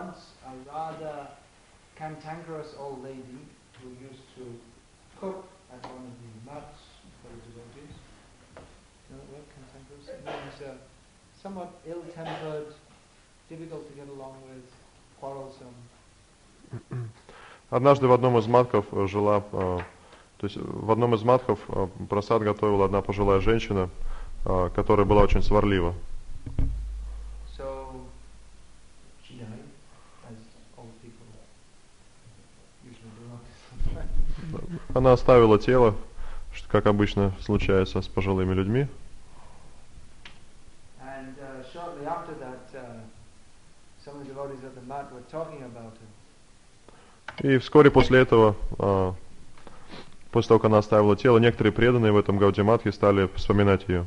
once a rather cantankerous old lady who used to cook at one of the mats for the devotees. You know what cantankerous? It means somewhat ill-tempered, difficult to get along with, quarrelsome. Однажды в одном из матхов жила, то есть в одном из матхов прасад готовила одна пожилая женщина, которая была очень сварлива. So she died, as old people usually do. Она оставила тело, как обычно случается с пожилыми людьми. And shortly after that, some of the devotees at the mat were talking about her. И вскоре после этого, после того, как она оставила тело, некоторые преданные в этом Гаудия-матхе стали вспоминать ее.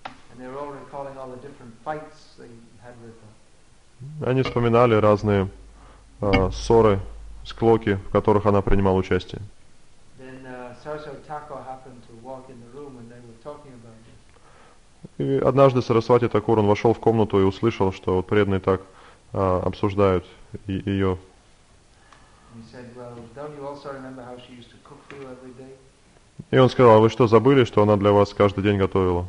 Они вспоминали разные ссоры, склоки, в которых она принимала участие. И однажды Сарасвати Такур, он вошел в комнату и услышал, что вот преданные так обсуждают ее. И он сказал: а вы что, забыли, что она для вас каждый день готовила?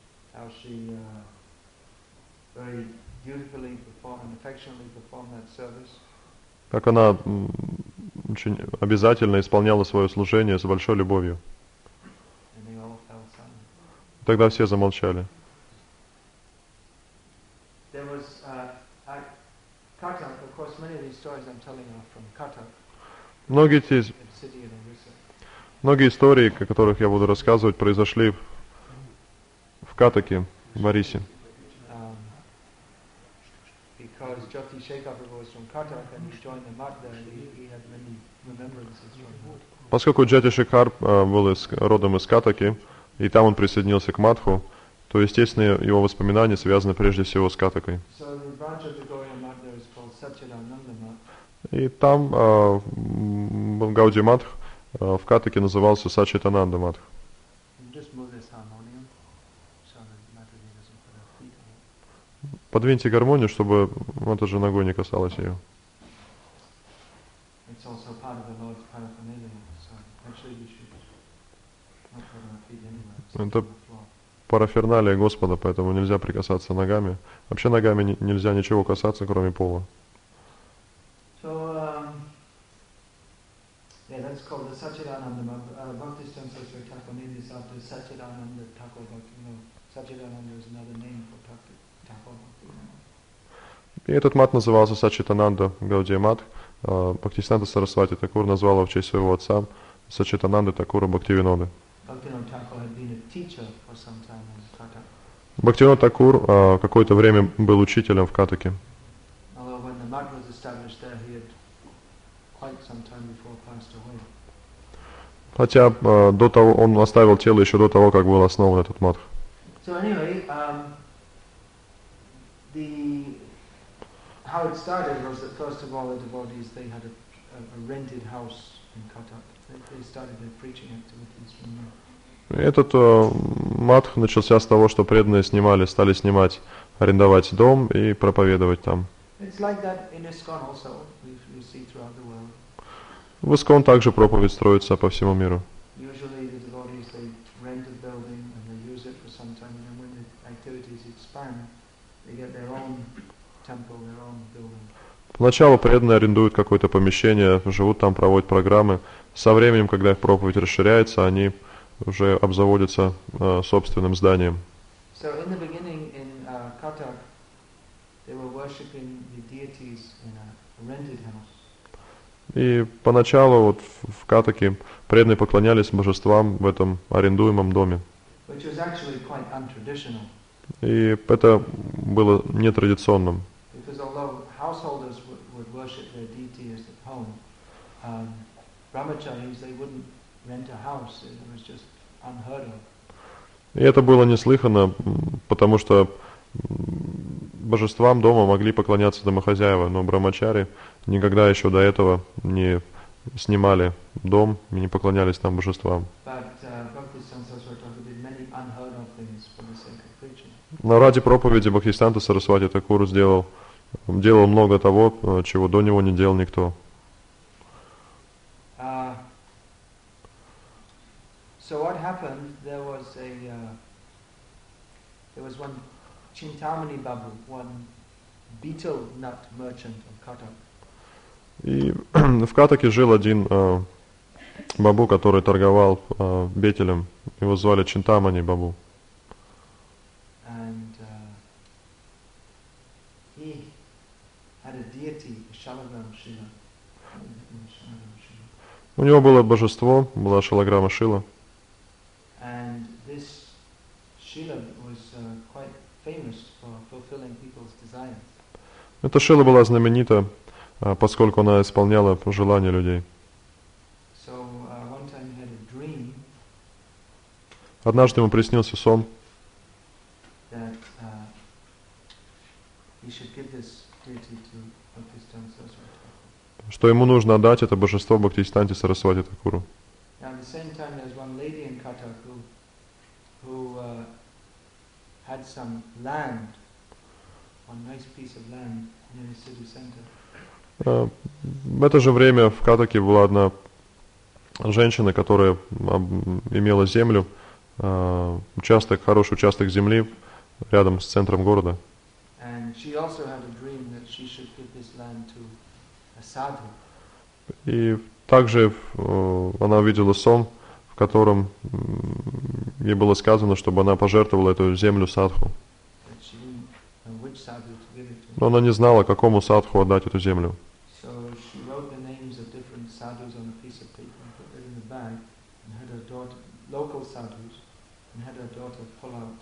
Как она очень обязательно исполняла свое служение с большой любовью. Тогда все замолчали. Многие истории, о которых я буду рассказывать, произошли в Катаке, в Орисе. Поскольку Джати Шекхар был родом из Катаки, и там он присоединился к Мадху, то, естественно, его воспоминания связаны прежде всего с Катакой. И там Гаудия Матх в Катаке назывался Сачитананда Матх. Подвиньте гармонию, чтобы это же ногой не касалось ее. Это параферналия Господа, поэтому нельзя прикасаться ногами. Вообще ногами нельзя ничего касаться, кроме пола. И этот мат назывался Сачитананда Гаудия Мат. Бхактисиданта Сарасвати Такур назвал его в честь своего отца Сачитананды Такура Бхактивиноды. Бхактивинод Такур какое-то время был учителем в Катаке. Хотя до того он оставил тело еще до того, как был основан этот матх. How it started was that first of all the devotees, they had a rented house in Cuttack. They started their preaching activities from there. Этот матх начался с того, что преданные стали снимать, арендовать дом и проповедовать там. It's like that in ISKCON also. We see throughout the world. В ISKCON также проповедь строится по всему миру. Usually the devotees, they rent a building and they use it for some time, and when the activities expand, they get their own temple, their own building. Поначалу преданные арендуют какое-то помещение, живут там, проводят программы. Со временем, когда их проповедь расширяется, они уже обзаводятся собственным зданием. So in the beginning in Cuttack, they were worshiping the deities in a rented house. И поначалу вот в Катаке преданные поклонялись божествам в этом арендуемом доме. Which was actually quite untraditional. И это было нетрадиционным. Because although householders would worship their deities at home, brahmacharis, they wouldn't rent a house. It was just unheard of. И это было неслыханно, потому что божествам дома могли поклоняться домохозяева, но брахмачари никогда еще до этого не снимали дом и не поклонялись там божествам. Но ради проповеди Бхактисиданта Сарасвати Такур сделал делал много того, чего до него не делал никто. So what happened? There was one Chintamani Babu, one betel nut merchant of Cuttack. И в Каттаке жил один бабу, который торговал бетелем. Его звали Чинтамани Бабу. And he had a deity, Shalagram Shila. У него было божество, была шалаграма Шила. And this Shila was quite famous for fulfilling people's desires. Эта Шила была знаменита, поскольку она исполняла желания людей. So one time he had a dream Однажды ему приснился сон, that he should give this deity to Bhaktisiddhanta Saraswati. что ему нужно отдать это божество Бхактисиданте Сарасвати Такуру. Now at the same time there's one lady in Cuttack who had some land, one nice piece of land near the city center. В это же время в Каттаке была одна женщина, которая имела землю, участок, хороший участок земли рядом с центром города. And she also had a dream that she should give this land to a sadhu. И также она увидела сон, в котором ей было сказано, чтобы она пожертвовала эту землю садху. But she didn't know which sadhu to give it to. Но она не знала, какому садху отдать эту землю. So she wrote the names of different sadhus on a piece of paper and put it in the bag and had her daughter, local sadhus, and had her daughter pull out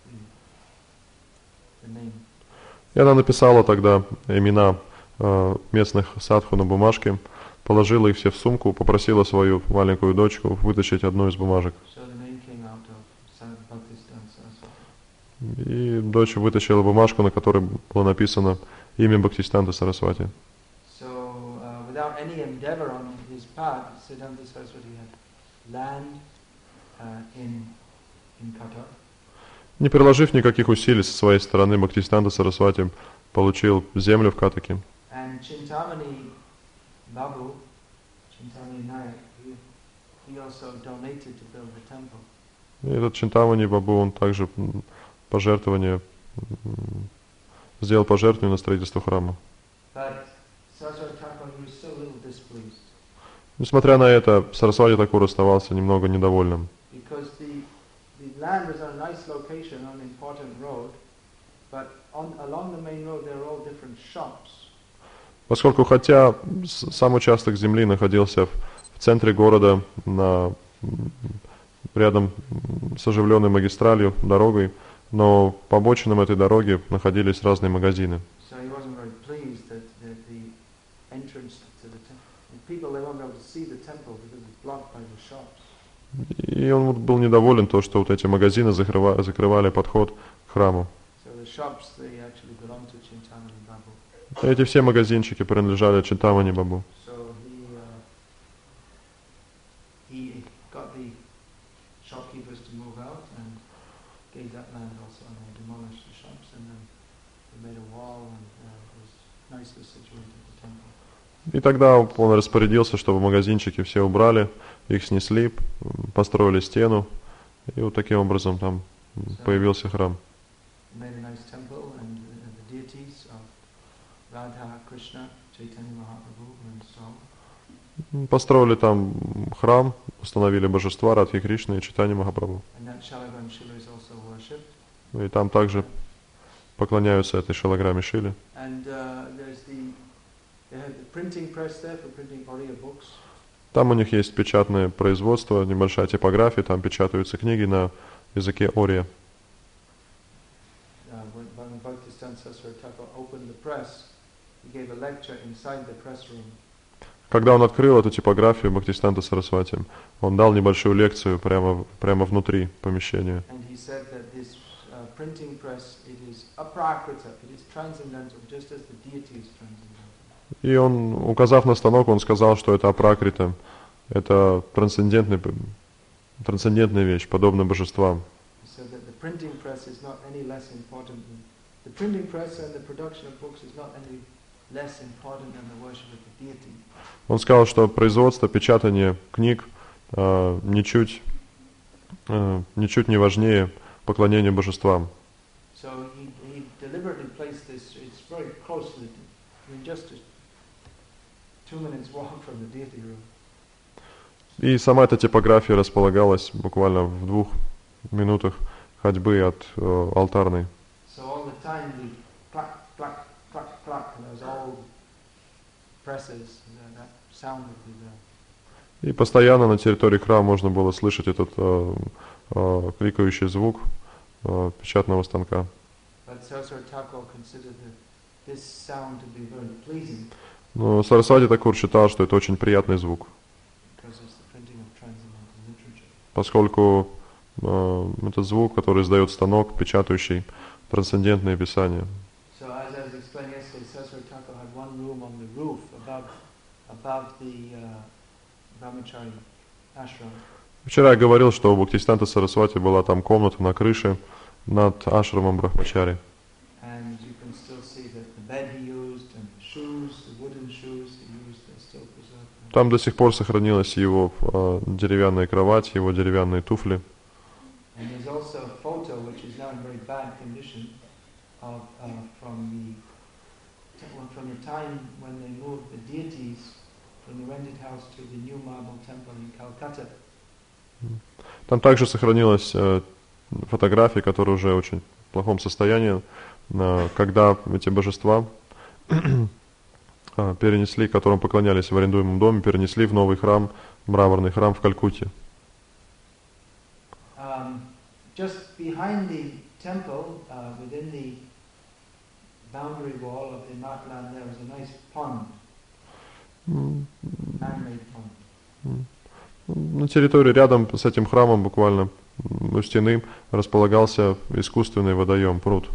the name. И она написала тогда имена местных садху на бумажке, положила их все в сумку, попросила свою маленькую дочку вытащить одну из бумажек. So the name came out of Bhaktisiddhanta Saraswati. И дочь вытащила бумажку, на которой было написано имя Бхактисиданта Сарасвати. So without any endeavor on his part, Siddhanta Saraswati had land in Cuttack. Не приложив никаких усилий со своей стороны, Бхактисиданта Сарасвати получил землю в Каттаке. And Chintamani Babu, Chintamani Nayak, he also donated to build the temple. И этот Чинтамани Бабу, он также сделал пожертвование на строительство храма. But Saraswati Thakur was so little displeased. Несмотря на это, Сарасвати Такур оставался немного недовольным. Because the land was on a nice location on an important road, but along the main road there were all different shops. Поскольку хотя сам участок земли находился в центре города, рядом с оживленной магистралью, дорогой, но по обочинам этой дороги находились разные магазины. So he wasn't very pleased that the entrance to the temple, people they won't be able to see the temple because it's blocked by the shops. И он был недоволен то, что вот эти магазины закрывали подход к храму. So the shops they actually belonged to Chintamani Babu. Эти все магазинчики принадлежали Чинтамани Бабу. So he got the shopkeepers to move out and gave that land also, and they demolished the shops, and then they made a wall, and it was nicely situated the temple. И тогда он распорядился, чтобы магазинчики все убрали, их снесли, построили стену, и вот таким образом там появился храм. Made a nice temple, and the deities of Radha, Krishna, Chaitanya Mahaprabhu were installed. Построили там храм, установили божества Радхи Кришны и Чайтанья Махапрабху. And that Shalagram Shila is also worshipped. И там также поклоняются этой шалаграме Шиле. And they have the printing press there for printing Oriya books. Там у них есть печатное производство, небольшая типография, там печатаются книги на языке Ория. When Bhaktisiddhanta Saraswati Thakur opened the press, he gave a lecture inside the press room. Когда он открыл эту типографию Бхактисиданта Сарасвати, он дал небольшую лекцию прямо внутри помещения. And he said that this printing press, it is aprakrita, it is transcendental, just as the deity is transcendental. И он, указав на станок, он сказал, что это апракрита, это трансцендентная вещь, подобная божествам. He said that the printing press is not any less important the printing press and the production of books is not any less important than the worship of the deity. Он сказал, что производство, печатание книг ничуть не важнее поклонения божествам. So he deliberately placed this, it's very closely, just 2 minutes walk from the deity room. И сама эта типография располагалась буквально в 2 минутах ходьбы от алтарной. So all the time the clack, clack, clack, clack, and there was all presses, and that sound would be there. И постоянно на территории храма можно было слышать этот кликающий звук печатного станка. But Saraswati Thakur considered this sound to be very pleasing. Но Сарасвати Такур считал, что это очень приятный звук, поскольку это звук, который издает станок, печатающий трансцендентные писания. So as I was explaining yesterday, Saraswati Thakur had one room on the roof above the Brahmachari ashram. Вчера я говорил, что у Бхактисиданта Сарасвати была там комната на крыше над ашрамом Брахмачари. And you can still see that the bed he used and the shoes, the wooden shoes he used, are still preserved. Там до сих пор сохранилась его деревянная кровать, его деревянные туфли. And there's also a photo which is now in very bad condition of from the time when they moved the deities from the rented house to the new marble temple in Calcutta. Там также сохранилась фотография, которая уже в очень плохом состоянии, когда эти божества перенесли, которым поклонялись в арендуемом доме, перенесли в новый храм, мраморный храм в Калькутте. Just behind the temple, within the boundary wall of the Matland, there was a nice pond, man-made pond. На территории рядом с этим храмом, буквально у стены, располагался искусственный водоем, пруд.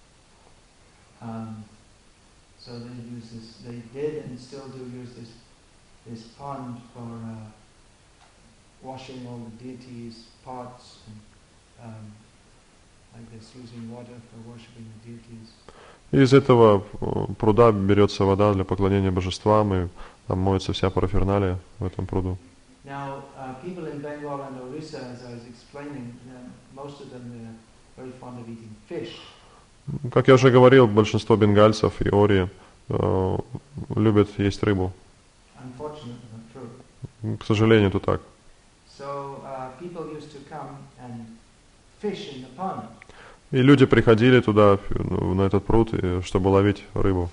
So they did and still do use this pond for washing all the deities' pots and like this, using water for worshiping the deities. И из этого пруда берется вода для поклонения божествам, и там моется вся параферналия в этом пруду. Now, people in Bengal and Orissa, as I was explaining, most of them are very fond of eating fish. Как я уже говорил, большинство бенгальцев и Ории любят есть рыбу. Unfortunately, not true. К сожалению, это так. So people used to come and fish in the pond. И люди приходили туда, на этот пруд, чтобы ловить рыбу.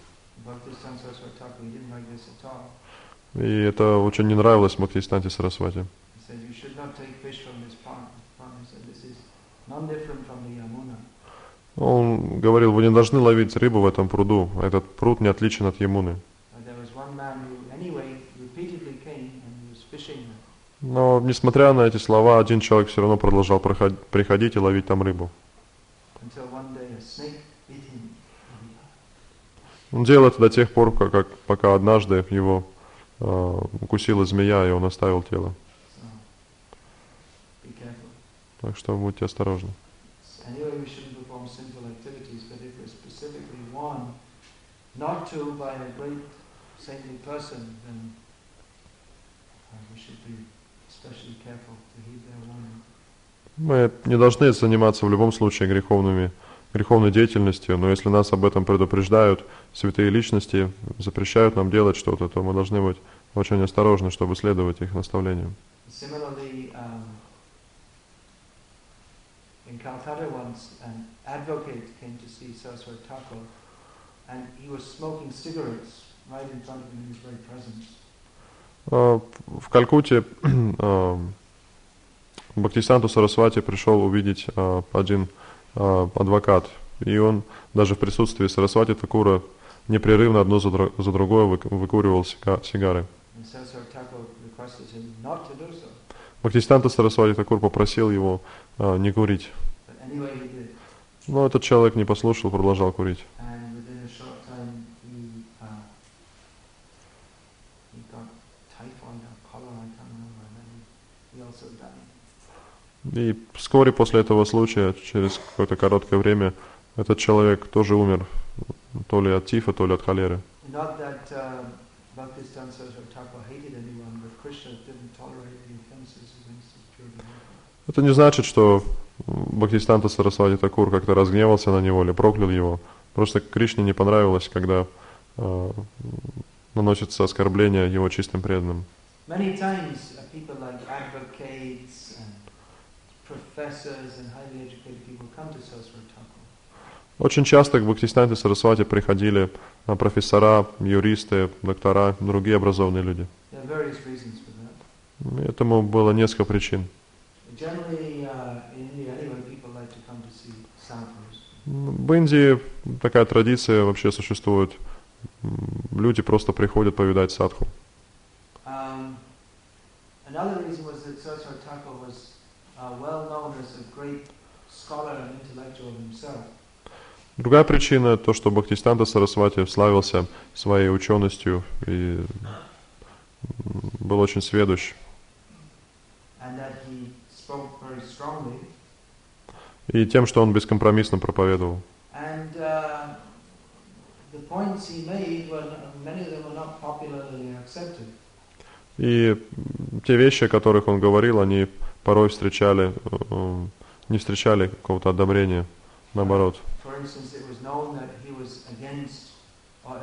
И это очень не нравилось Бхактисиданте Сарасвати. Он говорил, вы не должны ловить рыбу в этом пруду, а этот пруд не отличен от Ямуны. Но, несмотря на эти слова, один человек все равно продолжал приходить и ловить там рыбу. Он делал это до тех пор, пока однажды его укусила змея, и он оставил тело. Так что будьте осторожны. Мы не должны заниматься в любом случае греховной деятельностью, но если нас об этом предупреждают святые личности, запрещают нам делать что-то, то мы должны быть очень осторожны, чтобы следовать их наставлениям. In Calcutta once, an advocate came to see Saraswati Thakur, and he was smoking cigarettes right in front of him in his very presence. В Калькутте Бхактисиданту Сарасвати пришел увидеть один адвокат, и он даже в присутствии Сарасвати Такура непрерывно одно за другое выкуривал сигары. Бхактисиданта Сарасвати Такур попросил его не курить. Но этот человек не послушал, продолжал курить. И вскоре после этого случая, через какое-то короткое время, Этот человек тоже умер то ли от тифа, то ли от холеры. Not that Bhaktisiddhanta Saraswati Thakur hated anyone, but Krishna didn't tolerate any offenses against his pure devotee. Это не значит, что Бхактисиданта Сарасвати Такур как-то разгневался на него или проклял его. Просто Кришне не понравилось, когда наносится оскорбление его чистым преданным. Many times people like advocates and professors and highly educated people come to Saraswati Thakur. Очень часто к Бхактисиданте Сарасвати приходили профессора, юристы, доктора, другие образованные люди. There are various reasons for that. Этому было несколько причин. Generally, in India anyway, people like to come to see sadhus. В Индии такая традиция вообще существует. Люди просто приходят повидать садху. Another reason was that Saraswati Thakur was well known as a great scholar and intellectual himself. Другая причина то, что Бхактисиданта Сарасвати славился своей ученостью и был очень сведущ. And that he spoke very strongly. И тем, что он бескомпромиссно проповедовал. And the points he made were many of them were not popularly accepted. И те вещи, о которых он говорил, они порой не встречали какого-то одобрения, наоборот. For instance, it was known that he was against, or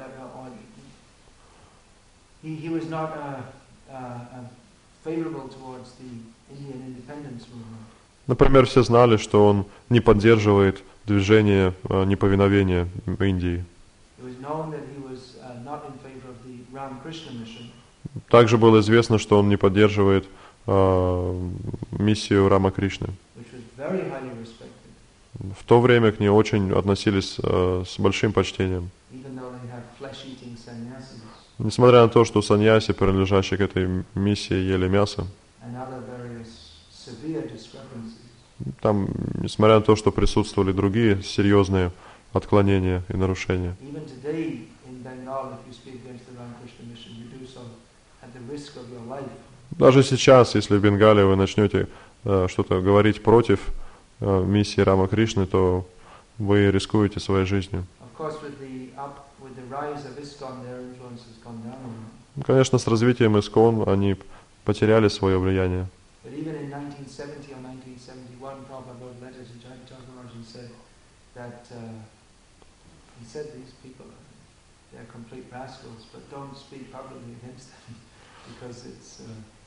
he was not favorable towards the Indian independence movement. Например, все знали, что он не поддерживает движение неповиновения в Индии. It was known that he was not in favor of the Ramakrishna mission. Также было известно, что он не поддерживает миссию Рамакришны. Which was very highly respected. В то время к ней очень относились с большим почтением. Even though they had flesh-eating sannyasis. Несмотря на то, что саньяси, принадлежащие к этой миссии, ели мясо, And other various severe discrepancies. там, несмотря на то, что присутствовали другие серьезные отклонения и нарушения. Even today in Bengal, if you speak against the Ramakrishna mission, you do so at the risk of your life. Даже сейчас, если в Бенгале вы начнете что-то говорить против миссии Рамакришны, то вы рискуете своей жизнью. Of course, with the rise of ISKCON, their influence has gone down. Конечно, с развитием ИСККОН они потеряли свое влияние. But even in 1970 or 1971, Prabhupada wrote letters to Jayataka Maharaj and said that he said these people, they're complete rascals, but don't speak publicly against them because it's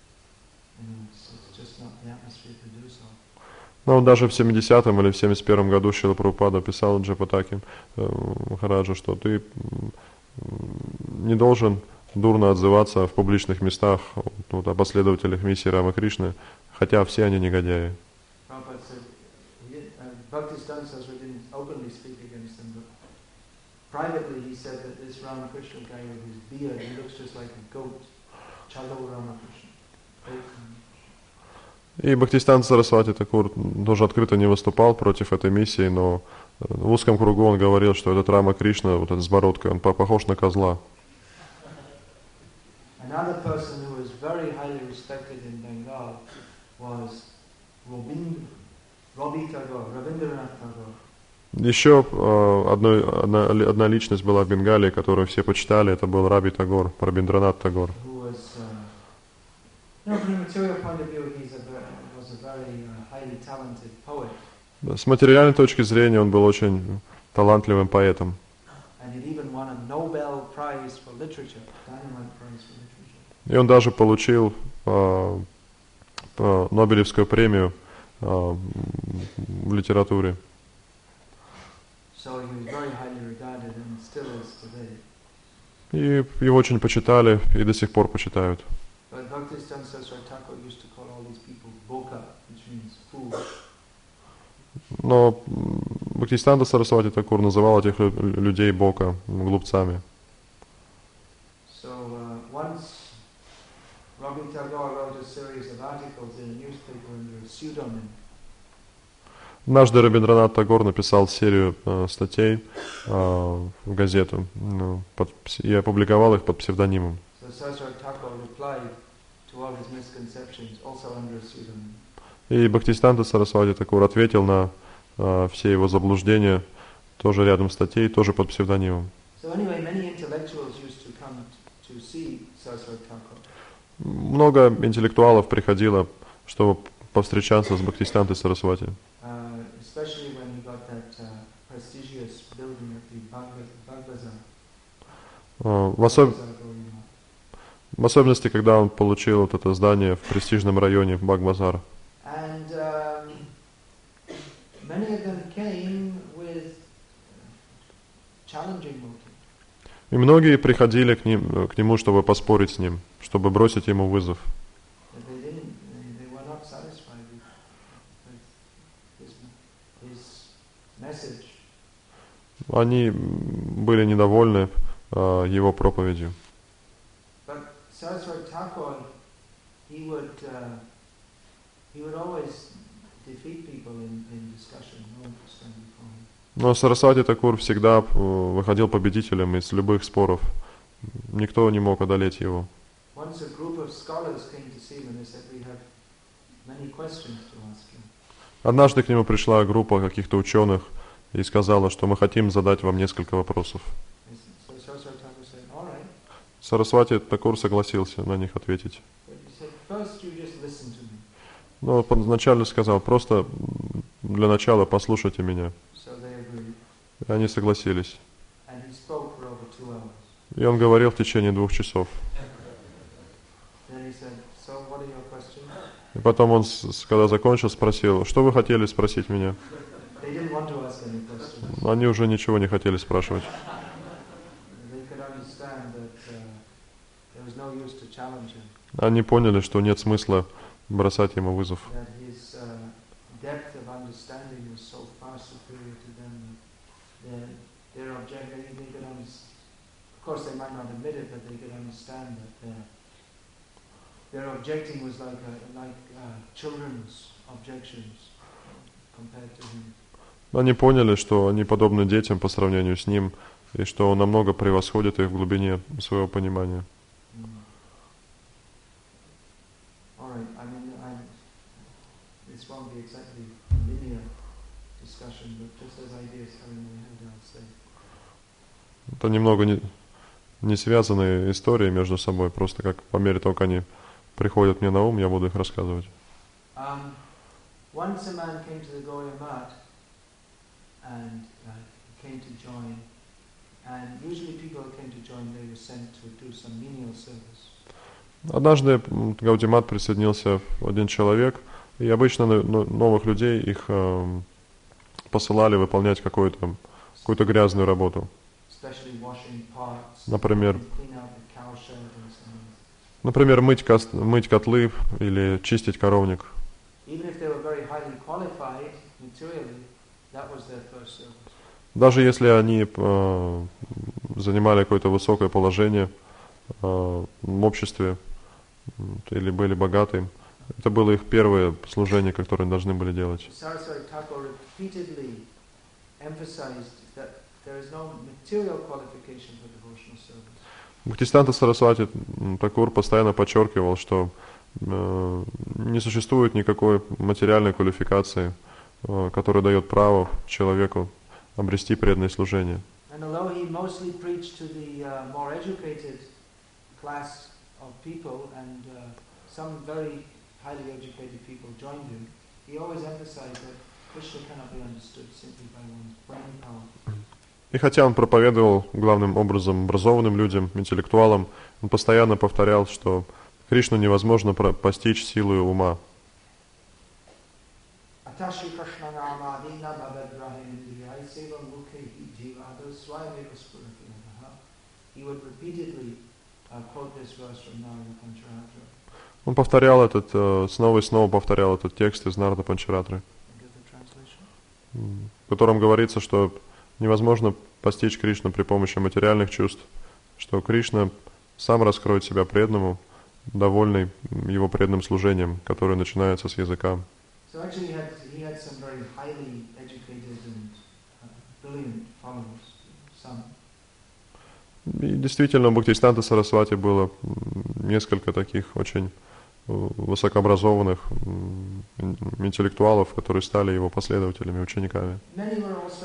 just not the atmosphere to do so. Но даже в 70-м или в 71-м году Шрила Прабхупада писал Джапатаки Махараджу, что ты не должен дурно отзываться в публичных местах о последователях миссии Рамакришны, хотя все они негодяи. Bhaktisiddhanta Saraswati didn't openly speak against them, but privately he said that this Ramakrishna guy with his beard, he looks just like a goat. Chalo Ramakrishna. И Бхактисиданта Сарасвати Такур тоже открыто не выступал против этой миссии, но в узком кругу он говорил, что этот Рама Кришна, вот этот с бородкой, он похож на козла. Another person who was very highly respected in Bengal was Rabindranath Tagore. Еще одна личность была в Бенгалии, которую все почитали, это был Раби Тагор, Рабиндранат Тагор. From a material point of view, was a very highly talented poet. С материальной точки зрения он был очень талантливым поэтом. And he even won a Nobel Prize for Literature, Dynamite Prize for Literature. И он даже получил Нобелевскую премию в литературе. So he was very highly regarded and still is today. И его очень почитали и до сих пор почитают. But Bhaktisiddhanta Saraswati Thakur used to call all these people boka, which means fool. Но Бхактисиданта Сарасвати Такур называл этих людей бока, глупцами. So once Rabi Tagore wrote a series of articles in a newspaper under a pseudonym. Однажды Рабиндранат Тагор написал серию статей в газету и опубликовал их под псевдонимом. So Saraswati Thakur replied to all his misconceptions also under a pseudonym. И Бхактисиданта Сарасвати Такур ответил на все его заблуждения тоже рядом статей, тоже под псевдонимом. So anyway, many intellectuals used to come to see Saraswati Thakur. Много интеллектуалов приходило, чтобы повстречаться с Бхактисидантой Сарасвати. Especially when he got that prestigious building at the Bagbazar. В особенности, когда он получил вот это здание в престижном районе Баг-Базар. And many of them came with challenging motive. И многие приходили к нему, чтобы поспорить с ним, чтобы бросить ему вызов. They were not satisfied with his message. Они были недовольны его проповедью. But Saraswati Thakur, he would always defeat people in discussion. No one could stand before him. Но Сарасвати Такур всегда выходил победителем из любых споров. Никто не мог одолеть его. Once a group of scholars came to see him and they said, "We have many questions to ask you." Однажды к нему пришла группа каких-то ученых и сказала, что мы хотим задать вам несколько вопросов. So Saraswati Thakur said, "All right." Сарасвати Такур согласился на них ответить. But he said, "First, you just listen to me." Но вначале сказал, просто для начала послушайте меня. So they agreed. И они согласились. And he spoke for over 2 hours. И он говорил в течение 2 часов. Then he said, "So what are your questions?" И потом он, когда закончил, спросил, что вы хотели спросить меня? They didn't want to ask any questions. Но они уже ничего не хотели спрашивать. They could understand that there was no use to challenge him. Они поняли, что нет смысла бросать ему вызов. That his depth of understanding was so far superior to them that their object, they could understand. Of course, they might not admit it, but they could understand that their objecting was like children's objections compared to him. Они поняли, что они подобны детям по сравнению с ним, и что он намного превосходит их в глубине своего понимания. All right. I mean, this won't be exactly linear discussion, but just as ideas come in my head, I'll say. Это немного не связанные истории между собой, просто как по мере того, как они приходят мне на ум, я буду их рассказывать. Once a man came to the Gaudiya Math and came to join, and usually people who came to join, they were sent to do some menial service. Однажды Гаудимат присоединился один человек, и обычно новых людей их посылали выполнять какую-то грязную работу. Например, мыть котлы или чистить коровник. Даже если они занимали какое-то высокое положение в обществе или были богаты, это было их первое служение, которое они должны были делать. Бхактисиданта Сарасвати Такур постоянно подчеркивал, что не существует никакой материальной квалификации, которая дает право человеку обрести преданное служение. И хотя он проповедовал главным образом образованным людям, интеллектуалам, он постоянно повторял, что Кришну невозможно постичь силой ума. Он повторял снова и снова повторял этот текст из Нарада Панчаратры, в котором говорится, что невозможно постичь Кришну при помощи материальных чувств, что Кришна сам раскроет себя преданному, довольный его преданным служением, которое начинается с языка. И действительно, у Бхактисиданта Сарасвати было несколько таких очень высокообразованных интеллектуалов, которые стали его последователями, учениками.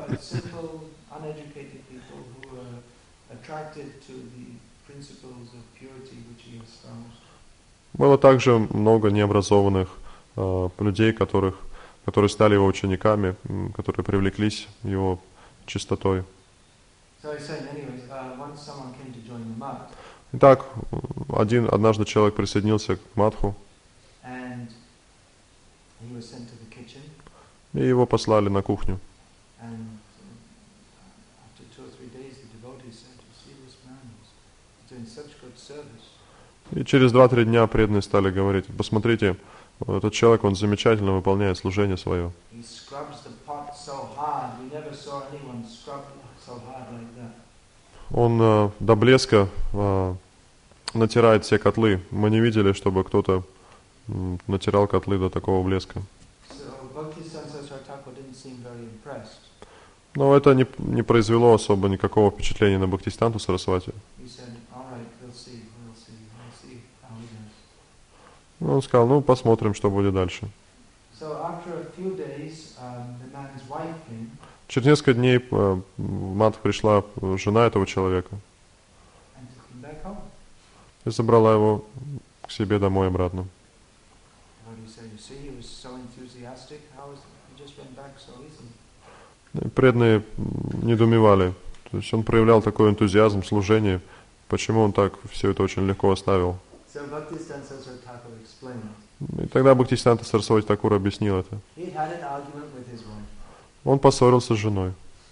simple, uneducated people who are attracted to the principles of purity which he espoused. Было также много необразованных людей, которые стали его учениками, которые привлеклись его чистотой. So he's saying, anyways, once someone came to join the mat, Итак, однажды человек присоединился к Мадху, and he was sent to the kitchen, и его послали на кухню. and after 2 or 3 days, the devotees said, "You see, this man is doing such good service." И через 2-3 дня преданные стали говорить: посмотрите, этот человек, он замечательно выполняет служение свое. He scrubs the pot so hard. We never saw anyone scrub so hard like that. Он до блеска натирает все котлы. Мы не видели, чтобы кто-то натирал котлы до такого блеска. So Bhaktisiddhanta Saraswati Thakur didn't seem very impressed. Но это не произвело особо никакого впечатления на Бхактисиддханту Сарасвати. He said, "All right, we'll see how he does." Он сказал: посмотрим, что будет дальше. So after a few days, the man's wife came, Через несколько дней в Мадх пришла жена этого человека and took him back home. и забрала его к себе домой обратно. What he said, "You see, he was so enthusiastic. How is he just went back so easily?" И преданные недоумевали. То есть он проявлял такой энтузиазм в служении. Почему он так все это очень легко оставил? So Bhaktisiddhanta Saraswati Thakur explained. И тогда Бхактисиддханта Сарасвати Такур объяснил это. He had an argument with his wife, Он поссорился с женой.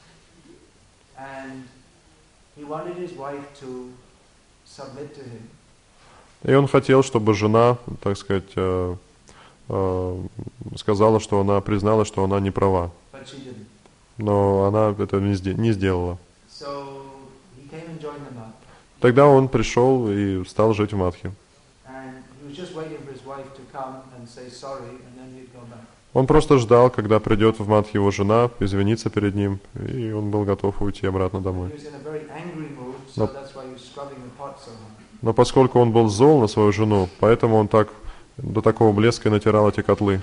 and he wanted his wife to submit to him. И он хотел, чтобы жена, так сказать, сказала, что она признала, что она не права. But she didn't. Но она это не сделала. So he came and joined the mat, Тогда он пришел и стал жить в Мадхе. and he was just waiting for his wife to come and say sorry, and then he'd go back. Он просто ждал, когда придет в Мадхе его жена, извиниться перед ним, и он был готов уйти обратно домой. He was in a very angry mood, so that's why he was scrubbing the pot so hard. Но поскольку он был зол на свою жену, поэтому он так до такого блеска и натирал эти котлы.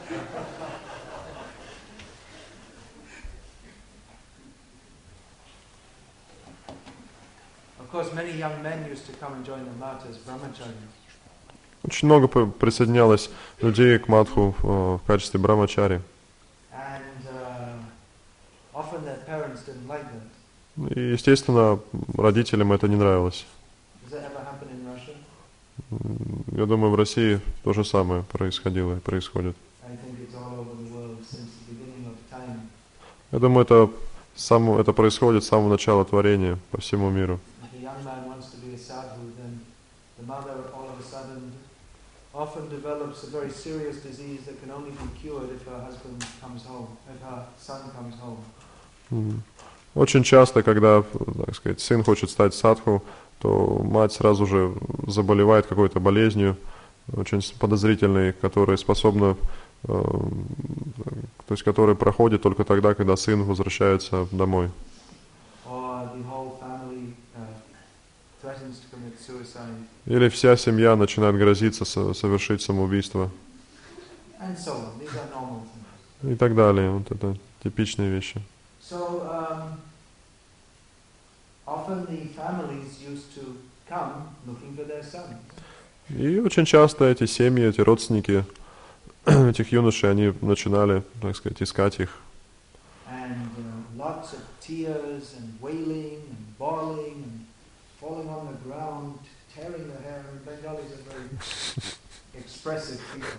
Of course, many young men used to come and join the mat as brahmacharis. Очень много присоединялось людей к Мадху в качестве брамачари. And often their parents didn't like that. И, естественно, родителям это не нравилось. Does that ever happen in Russia? Я думаю, в России то же самое происходило и происходит. I think it's all over the world since the beginning of time. Я думаю, это происходит с самого начала творения по всему миру. If a young man wants to be a sadhu, then the mother all of a sudden often develops a very serious disease that can only be cured if her husband comes home, if her son comes home. Очень часто, когда, так сказать, сын хочет стать садху, то мать сразу же заболевает какой-то болезнью, очень подозрительной, которая способна, то есть которая проходит только тогда, когда сын возвращается домой. Or the whole family threatens to commit suicide. Или вся семья начинает грозиться совершить самоубийство. And so on. These are normal things. И так далее. Вот это типичные вещи. So often the families used to come looking for their sons. И очень часто эти семьи, эти родственники этих юношей, они начинали, так сказать, искать их. And lots of tears and wailing and bawling and falling on the ground, tearing their hair. And Bengalis are very expressive people.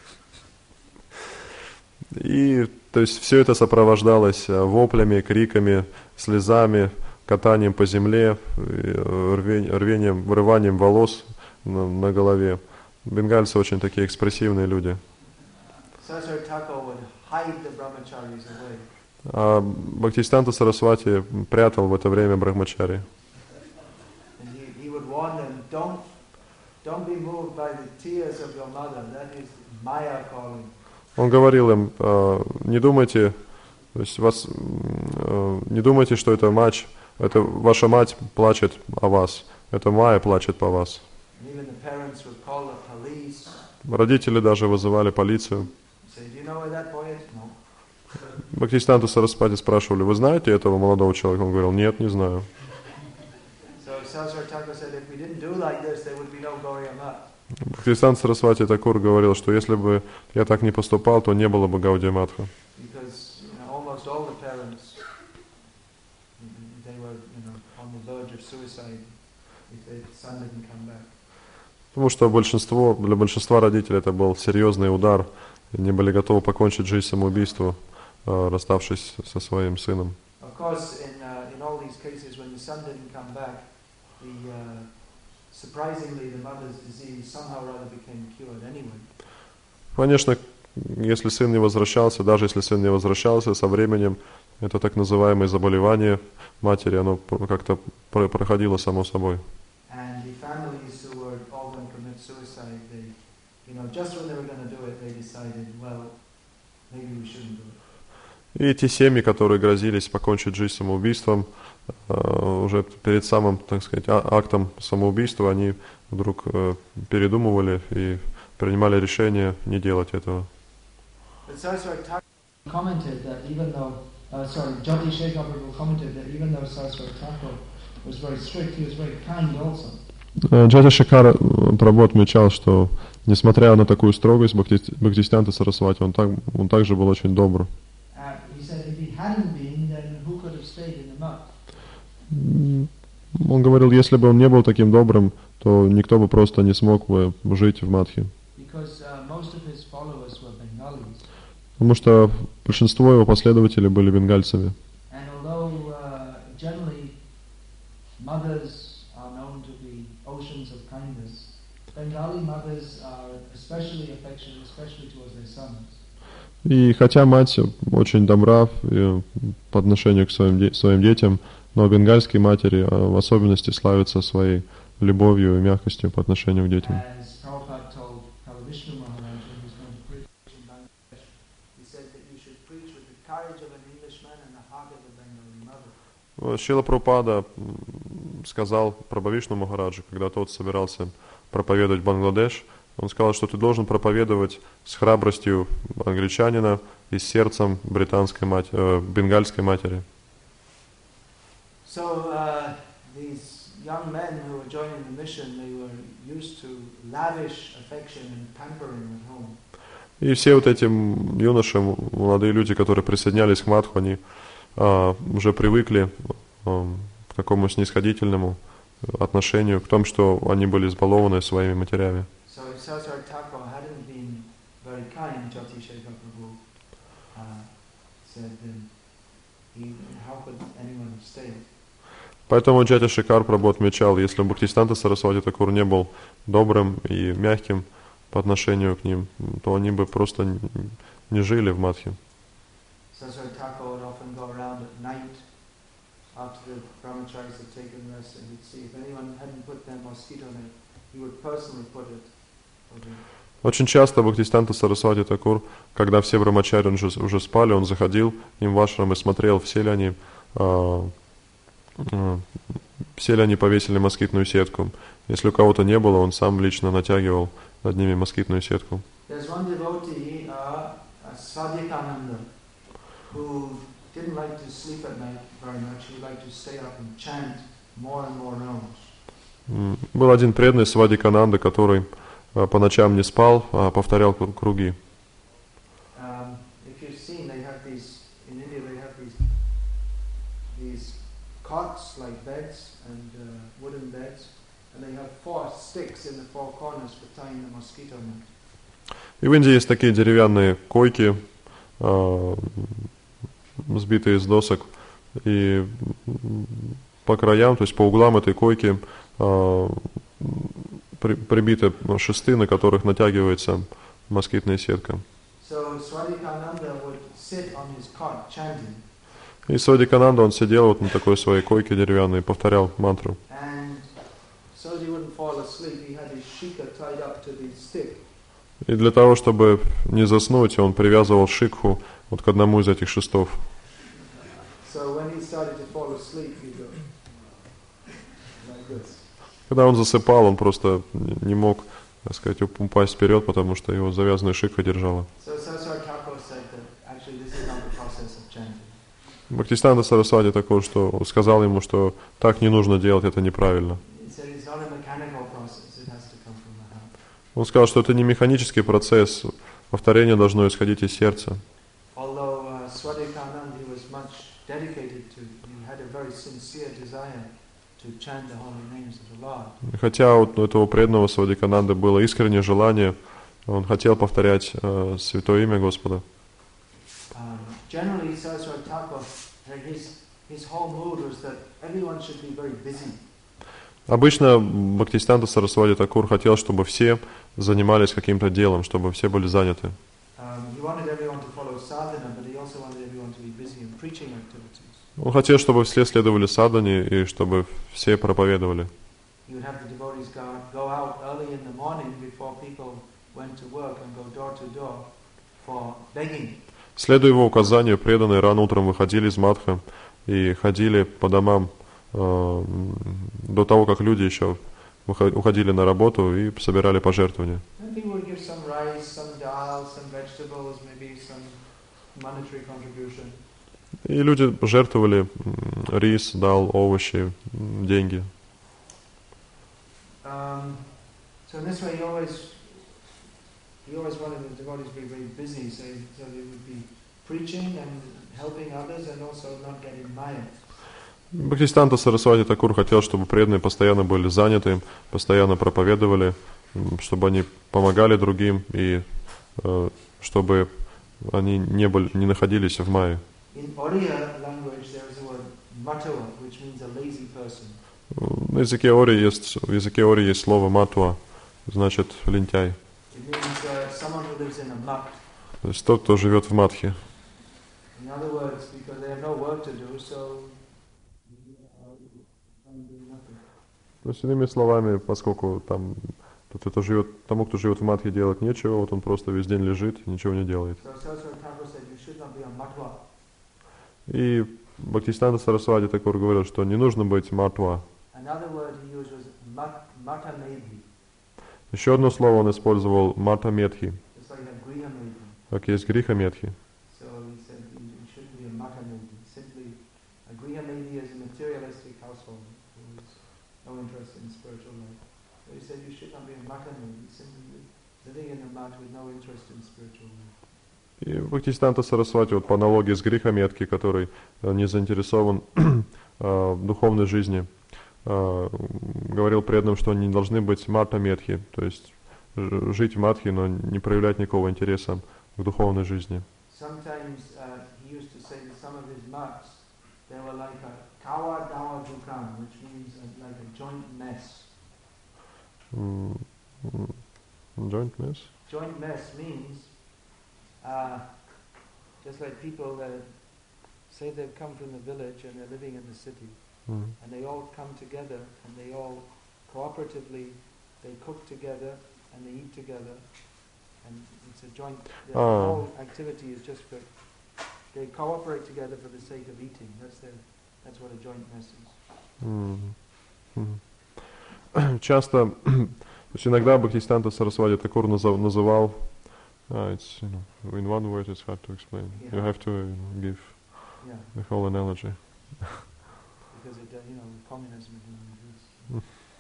И, то есть, все это сопровождалось воплями, криками, слезами, катанием по земле, вырыванием волос на голове. Бенгальцы очень такие экспрессивные люди. Saraswati Thakur would hide the brahmacharis away. А Бхактисиддханта Сарасвати прятал в это время брахмачари. And he would warn them, don't be moved by the tears of your mother. That is Maya calling. Он говорил им: не думайте, то есть не думайте, что это ваша мать плачет о вас, это Майя плачет по вас. And even the parents would call the police. Родители даже вызывали полицию. Say, do you know where that boy is? No. Бхактисиданта Сарасвати спрашивали, вы знаете этого молодого человека? Он говорил, нет, не знаю. So Saraswati Thakur said, if we didn't do like this, there would be no Gauriya Math. Бхактисиданта Сарасвати Такур говорил, что если бы я так не поступал, то не было бы Гаудия Матха. Because almost all the parents, they were on the verge of suicide if their son didn't come back. Потому что для большинства родителей это был серьезный удар. Они были готовы покончить жизнь самоубийством, расставшись со своим сыном. Of course, in all these cases, when the son didn't come back, surprisingly, the mother's disease somehow or other became cured anyway. Конечно, если сын не возвращался, даже если сын не возвращался, со временем это так называемое заболевание матери, оно как-то проходило само собой. And the families who were all going to commit suicide, they, just when they were going to do it, they decided, well, maybe we shouldn't do it. И те семьи, которые грозились покончить жизнь самоубийством, уже перед самым, так сказать, актом самоубийства, они вдруг передумывали и принимали решение не делать этого. Commented that even though, Jyoti Shekhar Prabhu commented that even though Saraswati Thakur was very strict, he was very kind also. Джати Шекар Прабhu отмечал, что несмотря на такую строгость Бхактисиданта Сарасвати, он также был очень добр. Он говорил, если бы он не был таким добрым, то никто бы просто не смог бы жить в Мадхе. Потому что большинство его последователей были бенгальцами. И хотя мать очень добра по отношению к своим детям, но бенгальские матери в особенности славятся своей любовью и мягкостью по отношению к детям. Шрила Прабхупада сказал Прабхавишну Махараджу, когда тот собирался проповедовать в Бангладеш, он сказал, что ты должен проповедовать с храбростью англичанина и с сердцем бенгальской матери. So these young men who were joining the mission, they were used to lavish affection and pampering at home. И все вот эти юноши, молодые люди, которые присоединялись к Мадху, они уже привыкли к такому снисходительному отношению, к тому, что они были избалованы своими матерями. So if Saraswati Thakur hadn't been very kind, Jyoti Shekhar Prabhu said, then how could anyone have stayed? Поэтому Джати Шекар Прабху отмечал, если бы Бхактисиданта Сарасвати Такур не был добрым и мягким по отношению к ним, то они бы просто не жили в Мадхе. Saraswati Thakur would often go around at night after the brahmacharis had taken rest, and he'd see if anyone hadn't put their mosquito net, he would personally put it. Очень часто Бхактисиданта Сарасвати Такур, когда все брамачари уже спали, он заходил им в ашрам и смотрел, все ли они повесили москитную сетку. Если у кого-то не было, он сам лично натягивал над ними москитную сетку. Был один преданный Свадикананда, который по ночам не спал, а повторял круги. Cots like beds and wooden beds, and they have 4 sticks in the 4 corners for tying the mosquito net. И в Индии есть такие деревянные койки, сбитые из досок, и по краям, то есть по углам этой койки прибиты шесты, на которых натягивается москитная сетка. So Swadikananda would sit on his cot chanting. И Свадикананда, он сидел вот на такой своей койке деревянной и повторял мантру. И для того, чтобы не заснуть, он привязывал шикху вот к одному из этих шестов. Когда он засыпал, он просто не мог, так сказать, упасть вперед, потому что его завязанная шикха держала. Бхактисиданта Сарасвати такой, что сказал ему, что так не нужно делать, это неправильно. He said it's not a mechanical process, it has to come from the heart. Он сказал, что это не механический процесс, повторение должно исходить из сердца. Although Swadhikanand, he was much dedicated to, he had a very sincere desire to chant the holy names of the Lord. Хотя у этого преданного Свадикананды было искреннее желание, он хотел повторять святое имя Господа. Generally, Saraswati Thakur, his whole mood was that everyone should be very busy. Обычно Бхактисиданта Сарасвати Такур хотел, чтобы все занимались каким-то делом, чтобы все были заняты. He wanted everyone to follow sadhana, but he also wanted everyone to be busy in preaching activities. Он хотел, чтобы все следовали садхане и чтобы все проповедовали. He would have the devotees go out early in the morning before people went to work and go door to door for begging. Следуя его указанию, преданные рано утром выходили из Мадха и ходили по домам до того, как люди еще уходили на работу и собирали пожертвования. And people would give some rice, some dal, some vegetables, maybe some monetary contribution. И люди жертвовали рис, дал, овощи, деньги. So in this way, he always wanted the devotees to be very busy, so they would be preaching and helping others, and also not getting maya. Бхактисиданта Сарасвати Такур хотел, чтобы преданные постоянно были заняты, постоянно проповедовали, чтобы они помогали другим и чтобы они не находились в майе. In Oriya language, there is the word matua, which means a lazy person. В языке Ори есть слово матуа, значит лентяй. It means someone who lives in a mutt. То есть тот, кто живет в матхе. In other words, because they have no work to do, so То есть, иными словами, поскольку там тому, кто живет в матхе, делать нечего, вот он просто весь день лежит и ничего не делает. So Saraswati Thakur said, you should not be a matwa. И Бхактисиданта Сарасвати Такур говорил, что не нужно быть матва. Another word he used was matamedhi. Еще одно слово он использовал матамедхи, It's like a grihamedhi. как есть грихамедхи. So he said you shouldn't be a matamedhi. Simply, a grihamedhi is a materialistic household who has no interest in spiritual life. So he said you should not be a matamedhi. Simply living in a mat with no interest in spiritual life. И Бхактисиданта Сарасвати, вот по аналогии с грихамедхи, который не заинтересован в духовной жизни, говорил преданным, что они не должны быть матамедхи, то есть жить в матхе, но не проявлять никакого интереса к духовной жизни. Sometimes he used to say that some of his mats, they were like a kawa dawa dukan, which means like a joint mess. Joint mess? Joint mess means just like people that say they've come from the village and they're living in the city, and they all come together and they all cooperatively, they cook together and they eat together, and it's a joint. The whole activity is just for they cooperate together for the sake of eating. That's what a joint mess is. Часто, то есть иногда Бхактисиданта Сарасвати Такур называл, it's, in one word it's hard to explain. Yeah. You have to give the whole analogy. Because communism is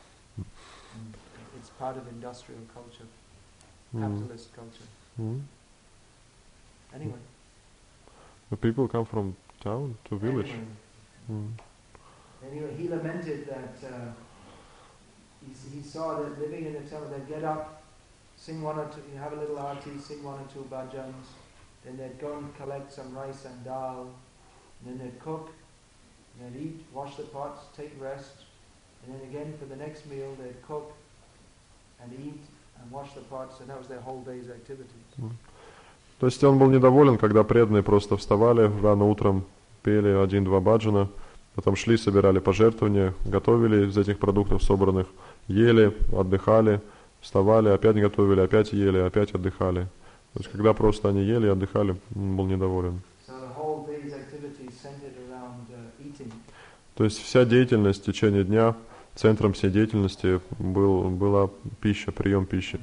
it's part of industrial culture, capitalist culture. Anyway. The people come from town to village. Anyway, he lamented that he saw that living in a temple, they'd get up, sing one or two, have a little arti, sing one or two bhajans, then they'd go and collect some rice and dal, and then they'd cook, and they'd eat, wash the pots, take rest, and then again for the next meal they'd cook and eat and wash the pots, and that was their whole day's activities. То есть он был недоволен, когда преданные просто вставали рано утром, пели 1-2 баджана, потом шли, собирали пожертвования, готовили из этих продуктов собранных, ели, отдыхали, вставали, опять готовили, опять ели, опять отдыхали. То есть когда просто они ели и отдыхали, он был недоволен. То есть вся деятельность в течение дня, центром всей деятельности была пища, прием пищи.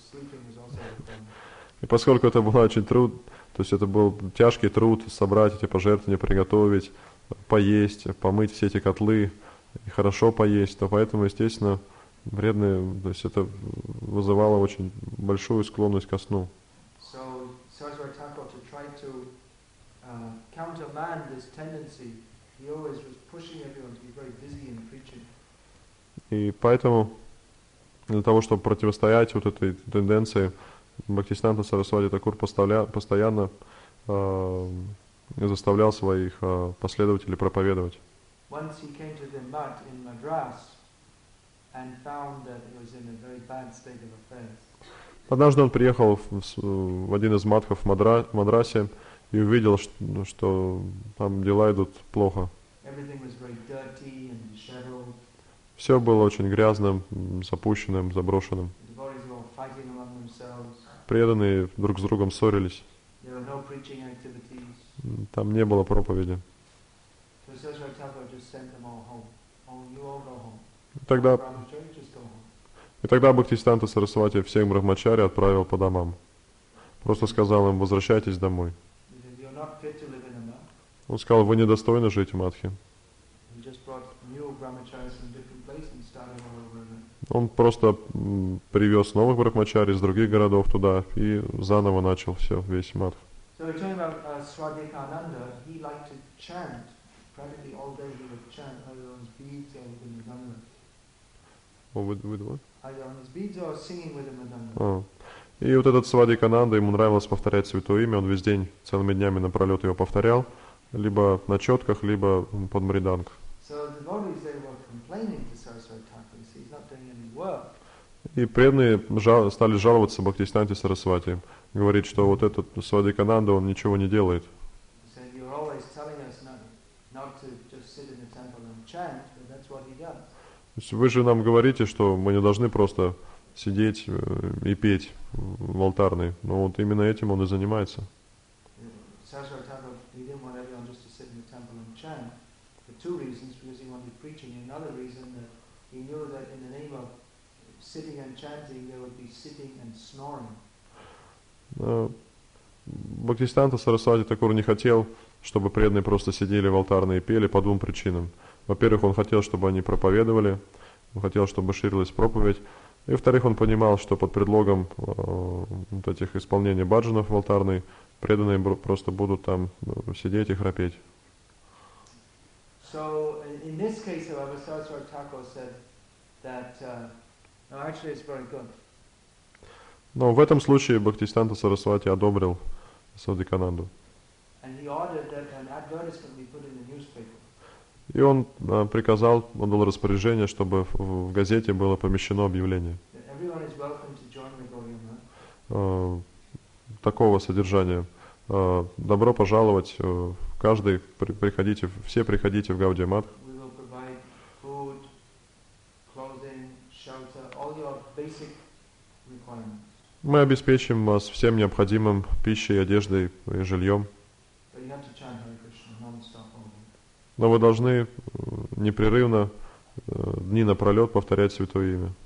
sleeping was also required. И поскольку это был очень труд, то есть это был тяжкий труд собрать эти пожертвования, приготовить, поесть, помыть все эти котлы и хорошо поесть, то поэтому, естественно, вредные, то есть это вызывало очень большую склонность ко сну. So Saraswati Thakur, to try to countermand this tendency, he always was pushing everyone to be very busy in preaching. И поэтому для того, чтобы противостоять вот этой тенденции, Бхактисиданта Сарасвати Такур постоянно заставлял своих последователей проповедовать. Once he came to the mutt in Madras and found that he was in a very bad state of affairs. Однажды он приехал в один из матхов в Мадрасе и увидел, что там дела идут плохо. Everything was very dirty and disheveled. Все было очень грязным, запущенным, заброшенным. The devotees were all fighting among themselves. Преданные друг с другом ссорились. There were no preaching activities. Там не было проповеди. So Saraswati Thakur just sent them all home. Oh, you all go home. Тогда Brahmachari, just go home. И тогда Бхактисиданта Сарасвати всех брахмачари отправил по домам. Просто сказал им: возвращайтесь домой. He said, you're not fit to live in a mutt. Он сказал: вы недостойны жить в матхе. He just brought new brahmacharis from different places and started all over again. Он просто привез новых брахмачари из других городов туда и заново начал все, весь матх. So we're talking about Swadhikananda. He liked to chant. Practically all day he would chant either on his beads or with the Madanga. Either on his beads or singing with the Madanga. И вот этот Свадхикананда, ему нравилось повторять святое имя, он весь день, целыми днями напролет его повторял, либо на четках, либо под мриданг. So the devotees, they were complaining to Saraswati Thakur. You see, he's not doing any work. И преданные стали жаловаться Бхактисиданте Сарасвати, говорить, что вот этот Свадхикананда, он ничего не делает. He said, you're always telling us not to just sit in the temple and chant, but that's what he does. То есть вы же нам говорите, что мы не должны просто сидеть и петь в алтарной, но вот именно этим он и занимается. Saraswati Thakur, he didn't want everyone just to sit in the temple and chant for two reasons, because he wanted preaching, and another reason that he knew that in the name of sitting and chanting, there would be sitting and snoring. Бхактисиданта Сарасвати Такур не хотел, чтобы преданные просто сидели в алтарной и пели по двум причинам. Во-первых, он хотел, чтобы они проповедовали, он хотел, чтобы ширилась проповедь. И во-вторых, он понимал, что под предлогом вот этих исполнения баджанов в алтарной преданные просто будут там сидеть и храпеть. So in this case, however, Saraswati Thakur said that no, actually it's very good. Но в этом случае Бхактисиданта Сарасвати одобрил Свадхикананду. And he ordered that an advertisement be put in the newspaper. И он приказал, он дал распоряжение, чтобы в газете было помещено объявление такого содержания. Добро пожаловать, каждый, приходите, все приходите в Гаудия Матх. Мы обеспечим вас всем необходимым пищей, одеждой и жильем. Но вы должны непрерывно, дни напролет повторять святое имя.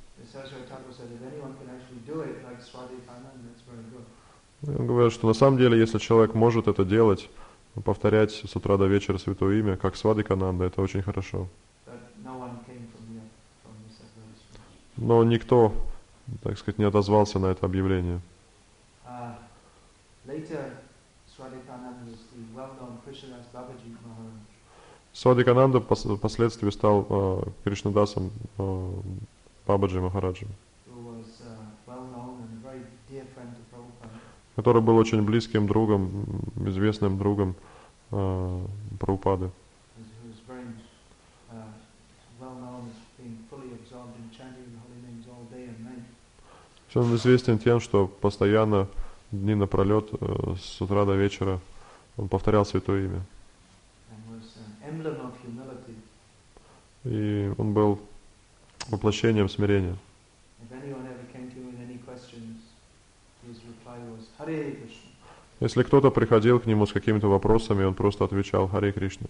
Он говорит, что на самом деле, если человек может это делать, повторять с утра до вечера святое имя, как Свадхикананда, это очень хорошо. Но никто, так сказать, не отозвался на это объявление. Свадхикананда впоследствии стал Кришнадасом Бабаджи Махараджи, который был очень близким другом, известным другом Прабхупады. Он известен тем, что постоянно, дни напролет, с утра до вечера, он повторял святое имя. И он был воплощением смирения. Если кто-то приходил к нему с какими-то вопросами, он просто отвечал Харе Кришна.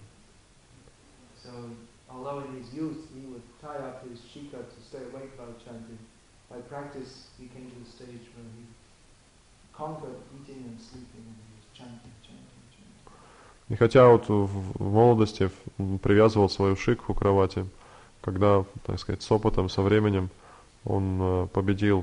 conquered eating and sleeping, and he was chanting, chanting, chanting. И хотя вот в молодости привязывал свою шикху к кровати, когда, так сказать, с опытом, со временем он победил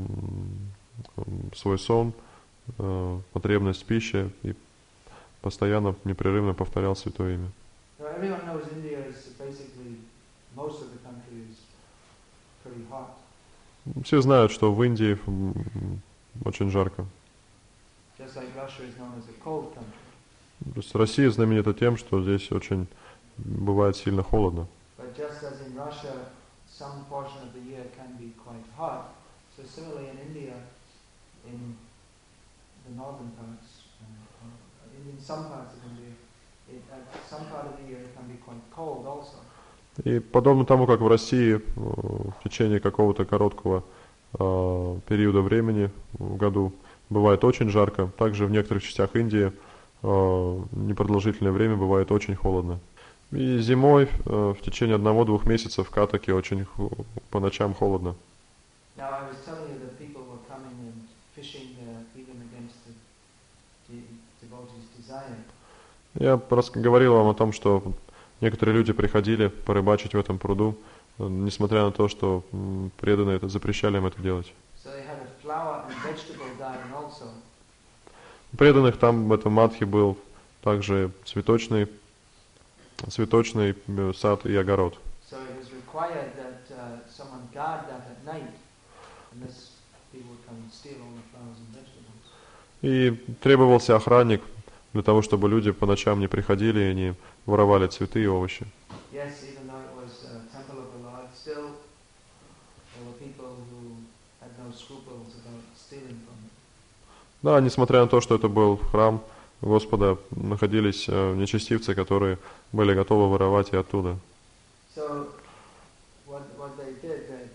свой сон, потребность в пище и постоянно, непрерывно повторял Святое Имя. Everyone knows India is basically, most of the country is pretty hot. Все знают, что в Индии очень жарко. Just like Russia is known as a cold country. То есть Россия знаменита тем, что здесь очень бывает сильно холодно. But just as in Russia, some portion of the year can be quite hot, so similarly in India, in the northern parts, in some parts of India, at some part of the year it can be quite cold also. И подобно тому, как в России в течение какого-то короткого периода времени в году бывает очень жарко, также в некоторых частях Индии непродолжительное время бывает очень холодно. И зимой в течение 1-2 месяцев в Катаке очень по ночам холодно. Now I was telling you that people were coming and fishing there even against the devotees' desire. Я говорил вам о том, что некоторые люди приходили порыбачить в этом пруду, несмотря на то, что преданные это запрещали им это делать. So they had a flower and vegetable garden also. У преданных там в этом матхе был также цветочный сад и огород. So it was required that someone guard that at night, unless people would come and steal all the flowers and vegetables. И требовался охранник для того, чтобы люди по ночам не приходили и не воровали цветы и овощи. Yes, even though it was a temple of the Lord, still there were people who had no scruples about stealing from it. Да, несмотря на то, что это был храм Господа, находились нечестивцы, которые были готовы воровать и оттуда. So what they did, they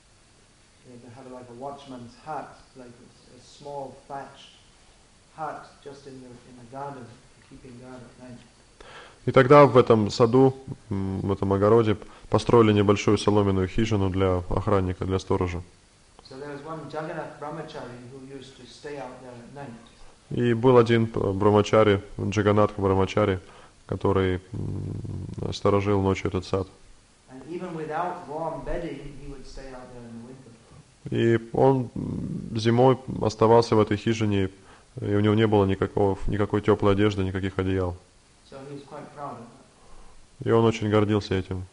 had like a watchman's hut, like a small thatched hut just in the garden, keeping guard at night. И тогда в этом саду, в этом огороде построили небольшую соломенную хижину для охранника, для сторожа. So there was one Jagannath Brahmachari who used to stay out there at night. И был один брамачари, Джаганатх Брамачари, который сторожил ночью этот сад. And even without warm bedding, he would stay out there in the winter. И он зимой оставался в этой хижине, и у него не было никакой теплой одежды, никаких одеял. So he was quite proud of that. И он очень гордился этим.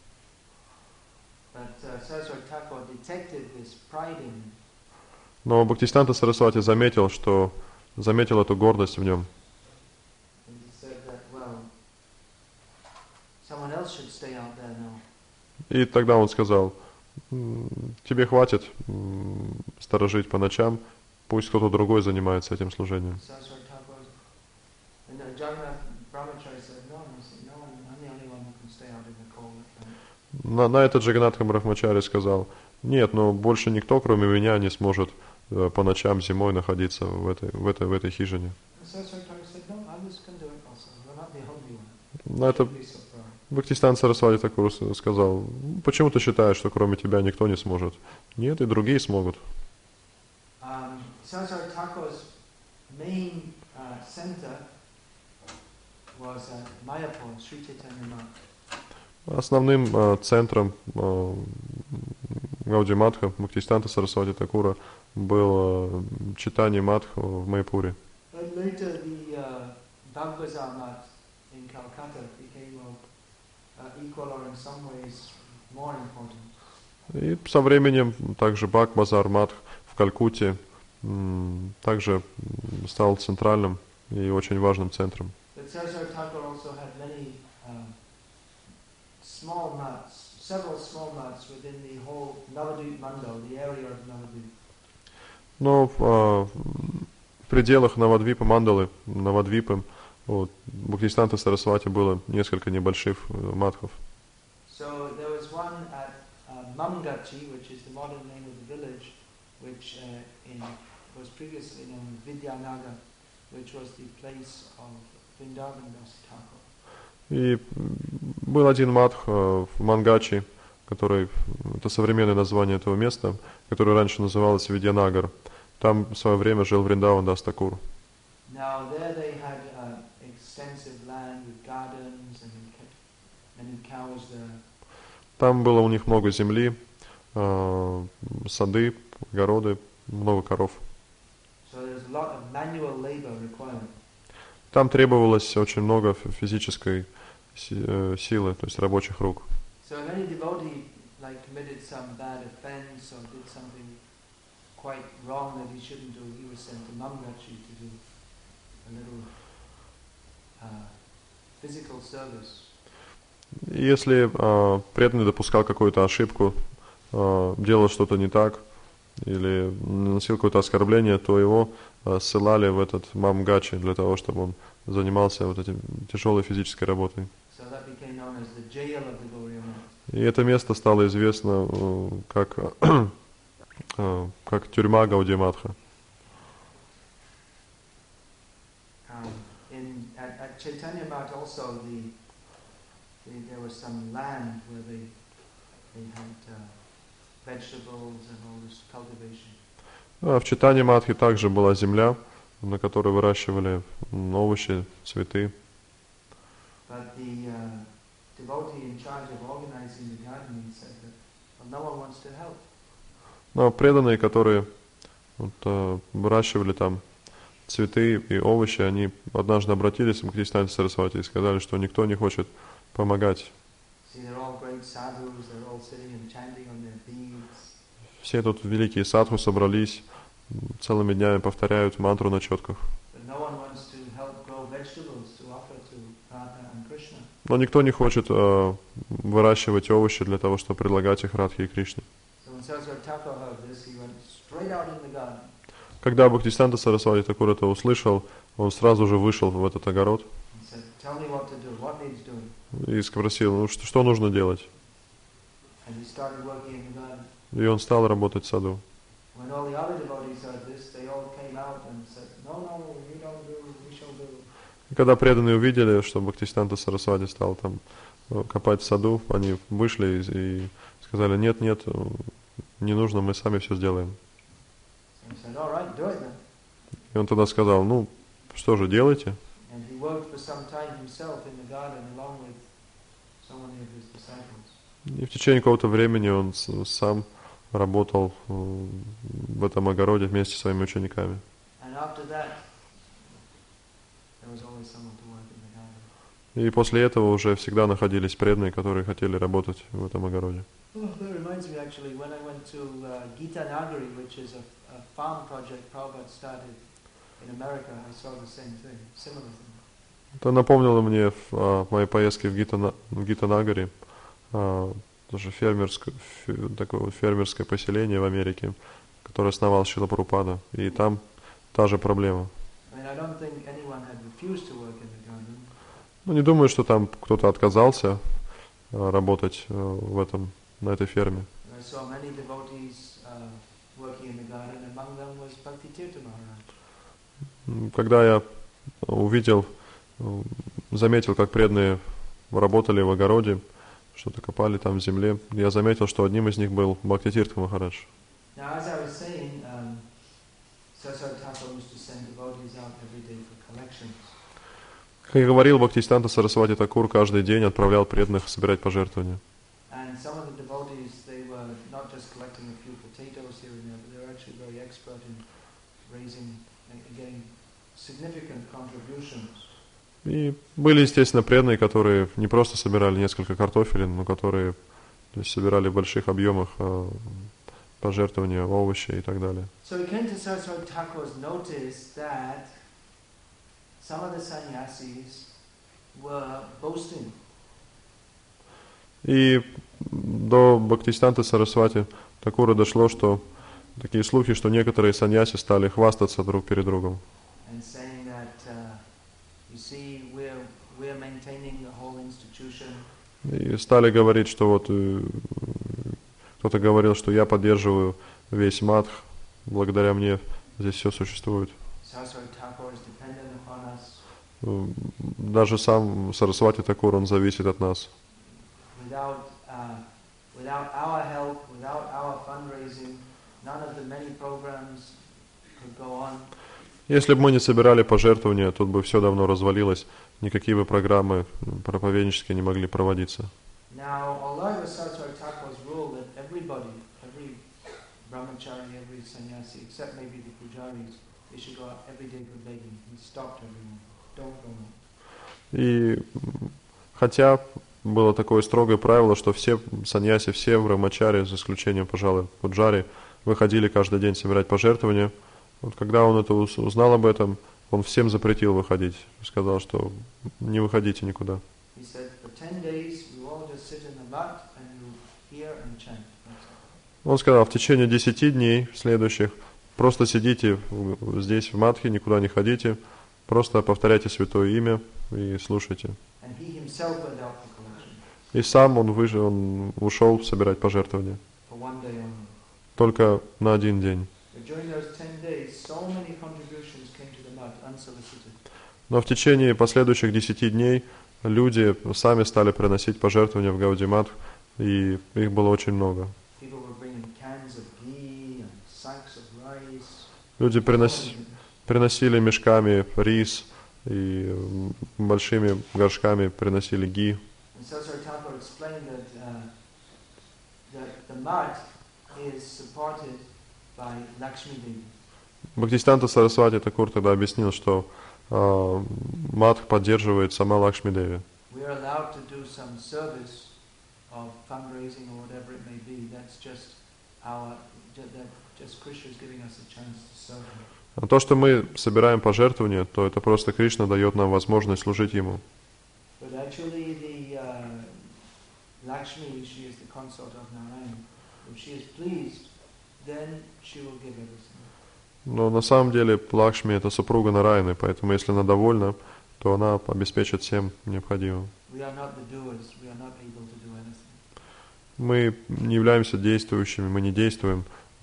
But Saraswati Thakur detected this pride in him. Но Бхактисиданта Сарасвати заметил эту гордость в нем. And he said that, well, someone else should stay out there now. И тогда он сказал: тебе хватит сторожить по ночам, пусть кто-то другой занимается этим служением. Saraswati Thakur, and Jagannath Brahmachari said, no, and he said, no, I'm the only one who can stay out in the cold at night. На это Джаганатха Брахмачари сказал: нет, но больше никто, кроме меня, не сможет по ночам зимой находиться в этой хижине. Saraswati Thakur said, no, others can do it also. We're not the only one. На это Don't be so proud. Бхактисиданта Сарасвати Тхакур сказал: почему ты считаешь, что кроме тебя никто не сможет? Нет, и другие смогут. Saraswati Thakur's main center was at Mayapur, Sri Chaitanya Math. Основным центром Гаудия-матха Бхактисиданта Сарасвати Тхакура был Чайтанья Матх в Майпуре. But later the Bagbazar Math in Calcutta became equal or in some ways more important. И со временем также Бхак-базар Матх в Калькутте также стал центральным и очень важным центром. But Saraswati Thakur also had many small maths, several small maths within the whole Navadvip Mandal, the area of Navadvip. Но в пределах Навадвипа Мандалы, Навадвипы, Бхактисиданта Сарасвати было несколько небольших матхов. So there was one at Mamgachi, which is the modern name of the village, which was previously known as Vidyanagar, which was the place of Vrindavan Das Thakur. И был один матх в Мангачи, это современное название этого места, которое раньше называлось Видьянагар. Там в свое время жил Вриндаван Дас Такур. Now there they had extensive land with gardens and many cows there. Там было у них много земли, сады, огороды, много коров. So there's a lot of manual labor required. Там требовалось очень много физической силы, то есть рабочих рук. So if any devotee like committed some bad offense or did something quite wrong that he shouldn't do, he was sent to Mamgachi to do a little physical service. Если преданный допускал какую-то ошибку, делал что-то не так или наносил какое-то оскорбление, то его ссылали в этот Мамгачи для того, чтобы он занимался вот этим тяжелой физической работой. So that became known as the jail of the Gauriya Math. И это место стало известно как тюрьма Гаудия Матха. At Chaitanya Math also there was some land where they had vegetables and all this cultivation. В Чайтанья Матхе также была земля, на которой выращивали овощи, цветы. But the devotee in charge of organizing the garden said that no one wants to help. Но преданные, которые выращивали там цветы и овощи, они однажды обратились к Бхактисиданта Сарасвати и сказали, что никто не хочет помогать. Все тут великие садху собрались, целыми днями повторяют мантру на четках. Но никто не хочет выращивать овощи для того, чтобы предлагать их Радхе и Кришне. Когда Бхактисиданта Сарасвати Такур это услышал, он сразу же вышел в этот огород и спросил, ну что нужно делать? И он стал работать в саду. И когда преданные увидели, что Бхактисиданта Сарасвати стал там копать в саду, они вышли и сказали, нет, не нужно, мы сами все сделаем. И он тогда сказал, ну, что же, делайте. И в течение какого-то времени он сам работал в этом огороде вместе со своими учениками. И после этого уже всегда находились преданные, которые хотели работать в этом огороде. That reminds me actually, when I went to Gita Nagari, which is a farm project Prabhupada started in America, I saw the same thing, similar thing. Это напомнило мне в моей поездке в Гитанагаре, тоже такое вот фермерское поселение в Америке, которое основал Шрила Прабхупада, и там та же проблема. Ну, не думаю, что там кто-то отказался работать на этой ферме. Когда я заметил, как преданные работали в огороде, что-то копали там в земле, я заметил, что одним из них был Бхактитиртха Махарадж. Как я говорил, Бхактисиданта Сарасвати Такур каждый день отправлял преданных собирать пожертвования. И были, естественно, преданные, которые не просто собирали несколько картофелин, но которые собирали в больших объемах пожертвования, овощи и так далее. И до Бхактисиданта Сарасвати Такура дошло, что такие слухи, что некоторые саньяси стали хвастаться друг перед другом. И стали говорить, что вот кто-то говорил, что я поддерживаю весь матх, благодаря мне здесь все существует. Даже сам Сарасвати Такур, он зависит от нас. could go on. Если бы мы не собирали пожертвования, тут бы все давно развалилось, никакие бы программы проповеднические не могли проводиться. Now, although it was Saraswati Thakur's rule that everybody, every brahmachari, every sannyasi, except maybe the pujaris, they should go out every day for begging. He stopped everyone. Don't go out. И хотя было такое строгое правило, что все саньяси, все брахмачари, за исключением, пожалуй, пуджари, выходили каждый день собирать пожертвования. Вот когда он это узнал об этом, он всем запретил выходить. Сказал, что не выходите никуда. He said, for 10 days, you all just sit in the mat and you hear and chant. Он сказал, в течение 10 дней следующих просто сидите здесь в матхе, никуда не ходите, просто повторяйте святое имя и слушайте. And he himself went out for collection И сам он ушел собирать пожертвования. for 1 day only. Только на 1 день. But during those 10 days, so many contributions came to the mat unsolicited. Но в течение последующих 10 дней люди сами стали приносить пожертвования в Гаудимат, и их было очень много. People were bringing cans of ghee and sacks of rice. Люди приносили мешками рис и большими горшками приносили ги. And Saraswati Thakur explained that the mat is supported by Lakshmi Devi. Бхактисиданта Сарасвати Такур тогда объяснил, что матх поддерживает сама Лакшми Деви. We are allowed to do some service of fundraising or whatever it may be. That's just just Krishna is giving us a chance to serve him. А то, что мы собираем пожертвования, то это просто Кришна дает нам возможность служить Ему. But actually the Lakshmi, she is the consort of Narayan. If she is pleased, then she will give everything. Но на самом деле Лакшми это супруга Нараяны, поэтому если она довольна, то она обеспечит всем необходимым. We are not the doers. We are not able to do anything. Мы не являемся действующими, мы не действуем.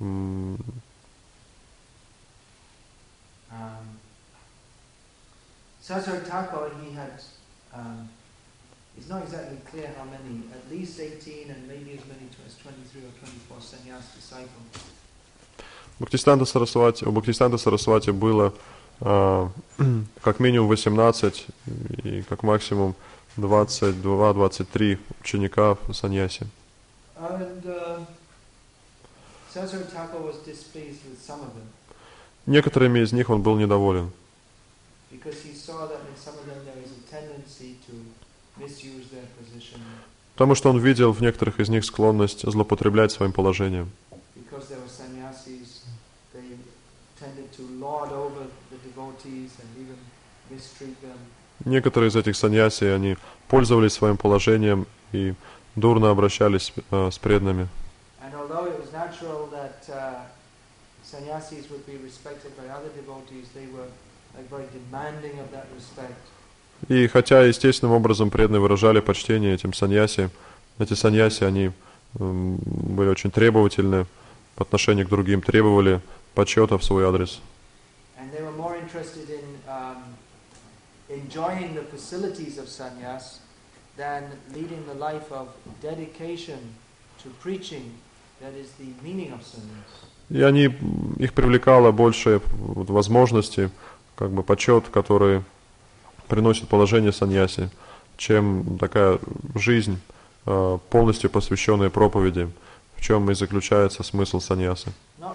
Saraswati Thakur, he had, it's not exactly clear how many, at least 18 and maybe as many as 23 or 24 sannyas disciples. У Бхактисиданта Сарасвати было как минимум 18 и как максимум 22-23 ученика саньяси. And Saraswati Thakur was displeased with some of them. Некоторыми из них он был недоволен, Because he saw that in some of them there is a tendency to misuse their position. потому что он видел в некоторых из них склонность злоупотреблять своим положением. Because they were sannyasis, they tended to lord over the devotees and even mistreat them. Некоторые из этих саньяси, они пользовались своим положением и дурно обращались с преданными. And although it was natural that sannyasis would be respected by other devotees, they were like very demanding of that respect. И хотя естественным образом преданные выражали почтение этим саньяси, эти саньяси, они были очень требовательны по отношению к другим, требовали почета в свой адрес. And they were more interested in enjoying the facilities of sannyas than leading the life of dedication to preaching. That is the meaning of sannyas. И их привлекало больше возможностей, как бы почет, который приносит положение саньяси, чем такая жизнь, полностью посвященная проповеди, в чем и заключается смысл саньясы.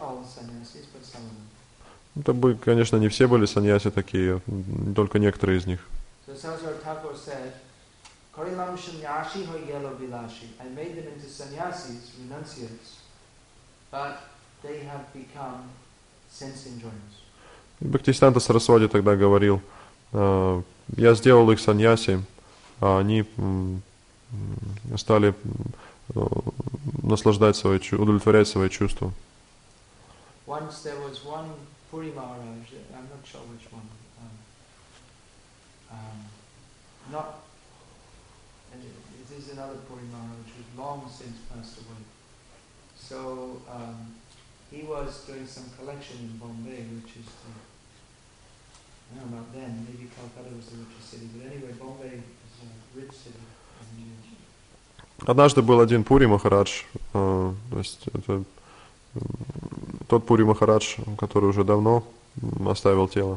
Это бы, конечно, не все были саньяси такие, только некоторые из них. Бхактисиданта Сарасвати тогда говорил, я сделал их саньяси, а они стали удовлетворять свои чувства. Once there was one Puri Maharaj, I'm not sure which one, it is another Puri Maharaj who's long since passed away. So he was doing some collection in Bombay, which is I don't know about then, maybe Calcutta was the richest city, but anyway, Bombay is a rich city. Однажды был один Пури Махарадж, то есть это тот Пури Махарадж, который уже давно оставил тело,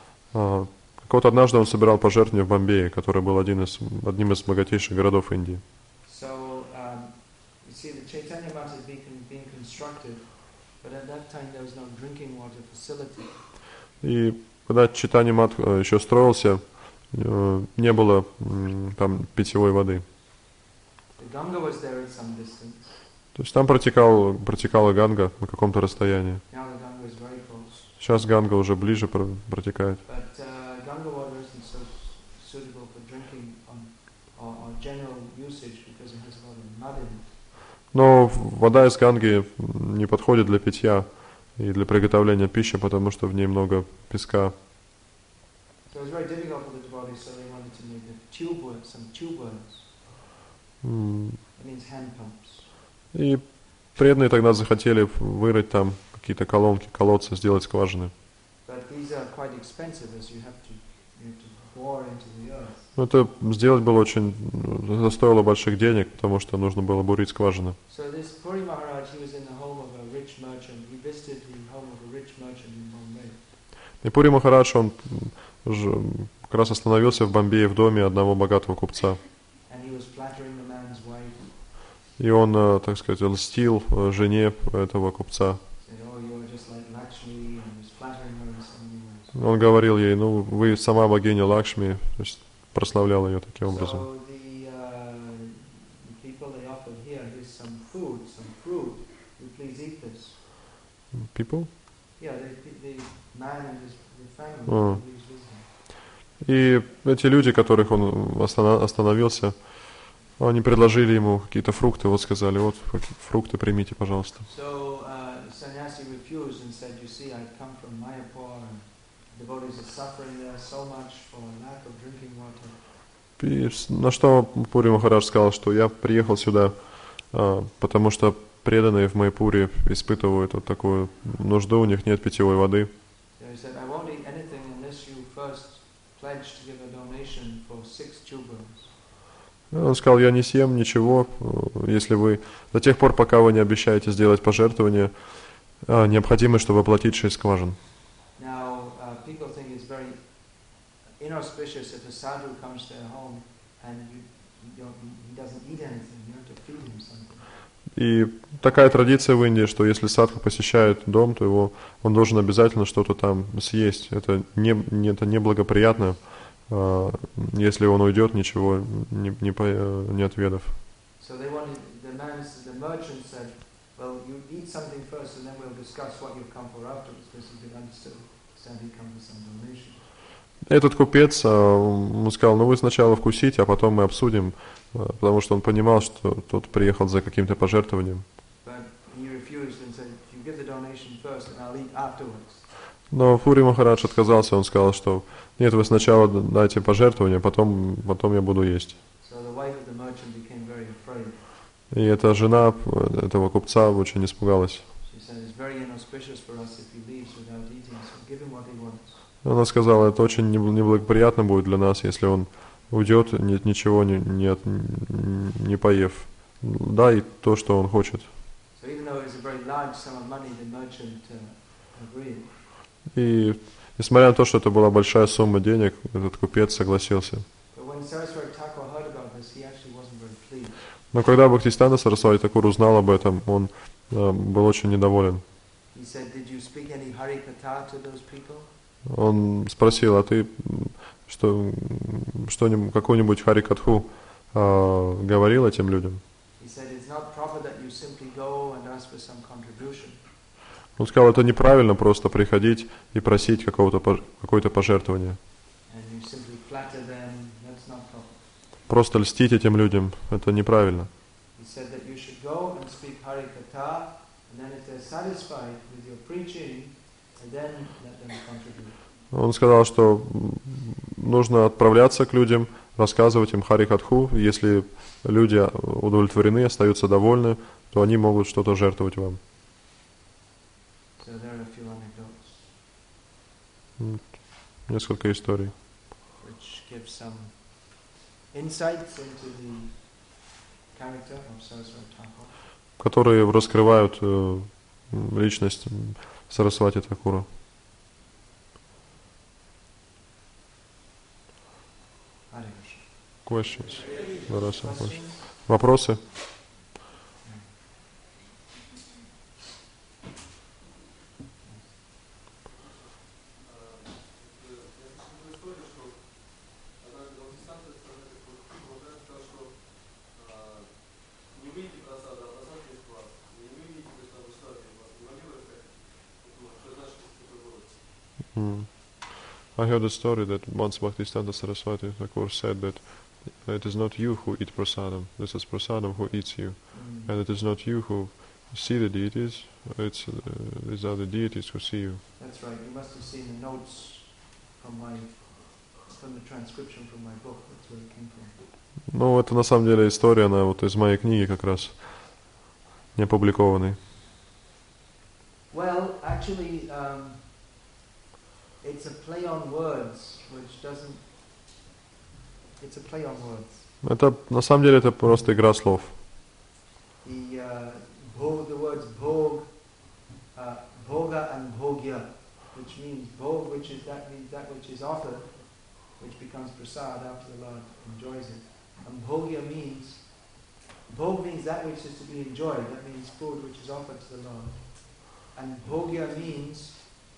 вот однажды он собирал пожертвования в Бомбее, который был одним из богатейших городов Индии. So, you see, the Chaitanya Math is being constructed, but at that time there was no drinking water facility. И когда Чайтанья Мат еще строился, не было там питьевой воды. The Ganga was there at some distance. То есть там протекала Ганга на каком-то расстоянии. Now the Ganga is very close. Сейчас Ганга уже ближе протекает. But Ganga water isn't so suitable for drinking or general usage because it has a lot of mud in it. Но вода из Ганги не подходит для питья и для приготовления пищи, потому что в ней много песка. So it was very difficult for the devotees, so they wanted to make some tube wells. That means hand pumps. И преданные тогда захотели вырыть там какие-то колодцы, сделать скважины. But these are quite expensive, as you have to bore into the earth. Но это сделать было это стоило больших денег, потому что нужно было бурить скважины. So this Puri Maharaj, he was in the home of a rich merchant. He visited the home of a rich merchant in Bombay. И Пури Махарадж, он как раз остановился в Бомбее в доме одного богатого купца. And he was flattering the man's wife. И он, так сказать, льстил жене этого купца. Said, "Oh, you are just like Lakshmi," and was flattering her in so many ways. Он говорил ей, вы сама богиня Лакшми, то есть прославлял ее таким образом. So the people they offered here, here's some food, some fruit. You please eat this. People? Yeah, the man and his family. Oh. Please visit him. И эти люди, которых он остановился, они предложили ему какие-то фрукты, вот сказали, вот фрукты примите, пожалуйста. So sannyasi refused and said, "You see, I've come from Mayapur, and devotees are suffering there so much for lack of drinking water." И на что Пури Махарадж сказал, что я приехал сюда, потому что преданные в Майпуре испытывают вот такую нужду, у них нет питьевой воды. So he said, "I won't eat anything unless you first pledge to give a donation for 6 tubers." Он сказал, я не съем ничего, если вы до тех пор, пока вы не обещаете сделать пожертвование, необходимо, чтобы оплатить 6 скважин. Now, people think it's very inauspicious if a sadhu comes to their home and he doesn't eat anything. You have to feed him something. И такая традиция в Индии, что если садху посещает дом, то он должен обязательно что-то там съесть. Это неблагоприятно, если он уйдет, ничего не отведав. So the merchant said, "Well, you eat something first, and then we'll discuss what you've come for afterwards." Because he could understand he come for some donation. Этот купец, он сказал, вы сначала вкусите, а потом мы обсудим, потому что он понимал, что тот приехал за каким-то пожертвованием. Но Пури Махарадж отказался, он сказал, что нет, вы сначала дайте пожертвование, потом я буду есть. И эта жена этого купца очень испугалась. Она сказала, это очень неблагоприятно будет для нас, если он уйдет, ничего не поев. Дай то, что он хочет. И несмотря на то, что это была большая сумма денег, этот купец согласился. Но когда Бхактисиданта Сарасвати Такур узнал об этом, он был очень недоволен. Он спросил, а ты какую-нибудь харикатху говорил этим людям? Он сказал, это неправильно просто приходить и просить какое-то пожертвование. Просто льстить этим людям, это неправильно. Он сказал, что нужно отправляться к людям, рассказывать им харикатху. Если люди удовлетворены, остаются довольны, то они могут что-то жертвовать вам. Несколько историй, которые раскрывают личность Сарасвати Такура. Questions? Вопросы? I heard a story that once Bhaktisiddhanta Saraswati Thakur said that it is not you who eat prasadam, this is prasadam who eats you. And it is not you who see the deities, these are the deities who see you. That's right, you must have seen the notes from the transcription from my book, that's where it came from. Ну, это на самом деле история, она вот из моей книги как раз, не опубликованной. Well, actually, it's a play on words, which doesn't... It's a play on words. Это, на самом деле, это просто игра слов. The words bhog, bhoga and bhogya, which means bhog, which is that which is offered, which becomes prasad after the Lord enjoys it. And bhogya means, bhog means that which is to be enjoyed, that means food which is offered to the Lord. And bhogya means,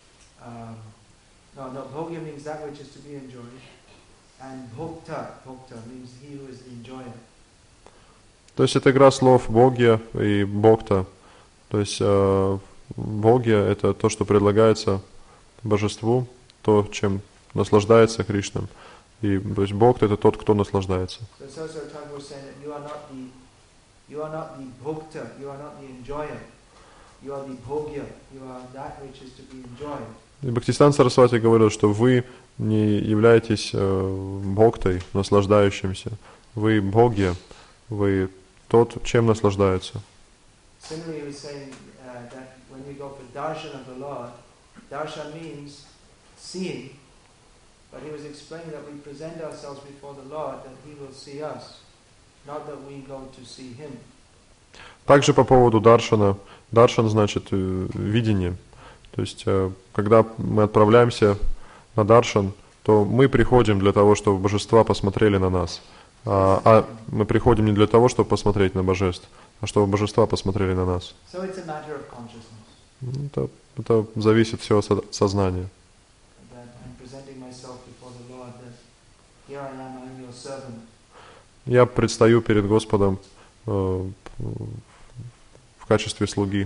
bhogya means that which is to be enjoyed. And bhokta means he who is the enjoyer. То есть это игра слов богья и бхокта. То есть богья это то, что предлагается божеству, то, чем наслаждается Кришна. И то есть бхокта это тот, кто наслаждается. So Saraswati Thakur was saying that you are not the bhokta, you are not the enjoyer. You are the bhogya, you are that which is to be enjoyed. И Бхактисиданта Сарасвати говорил, что вы не являетесь бхоктой, наслаждающимся. Вы бхогья, вы тот, чем наслаждается. Similarly, he was saying that when we go for darshan of the Lord, darshan means seeing, but he was explaining that we present ourselves before the Lord, that he will see us, not that we go to see him. Также по поводу даршана. Даршан значит видение. То есть, когда мы отправляемся на даршан, то мы приходим для того, чтобы божества посмотрели на нас. А мы приходим не для того, чтобы посмотреть на божеств, а чтобы божества посмотрели на нас. So it's a matter of consciousness. Это зависит все от сознания. That I'm presenting myself before the Lord, that here I am, I'm your servant. Я предстаю перед Господом в качестве слуги.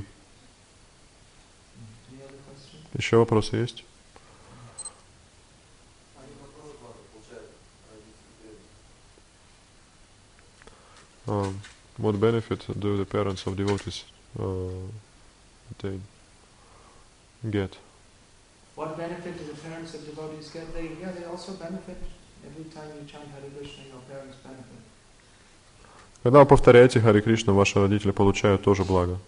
Еще вопросы есть? What benefit do the parents of devotees get? What benefit do the parents of devotees get? They also benefit. Every time you chant Hare Krishna, your parents benefit. Когда вы повторяете Харе Кришна, ваши родители получают тоже благо.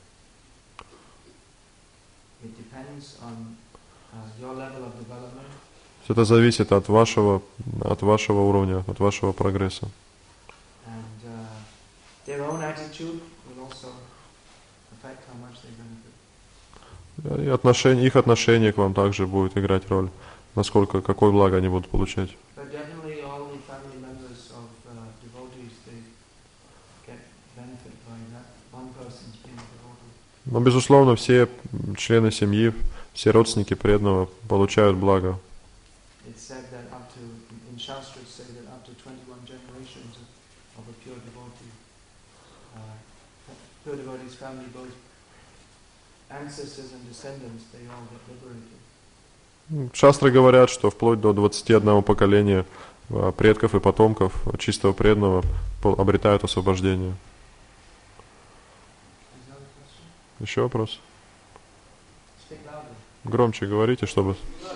It depends on your level of development. Это зависит от вашего уровня, от вашего прогресса. And their own attitude will also affect how much they benefit. И их отношение к вам также будет играть роль, какое благо они будут получать. But definitely all the family members of devotees, they get benefit by that one person's being devotee. Но, безусловно, все члены семьи, все родственники преданного получают благо. It's said that in Shastras say that up to 21 generations of a pure devotee's family, both ancestors and descendants, they all get liberated. Шастры говорят, что вплоть до 21 поколения предков и потомков чистого преданного обретают освобождение. Еще вопрос? Громче говорите, чтобы...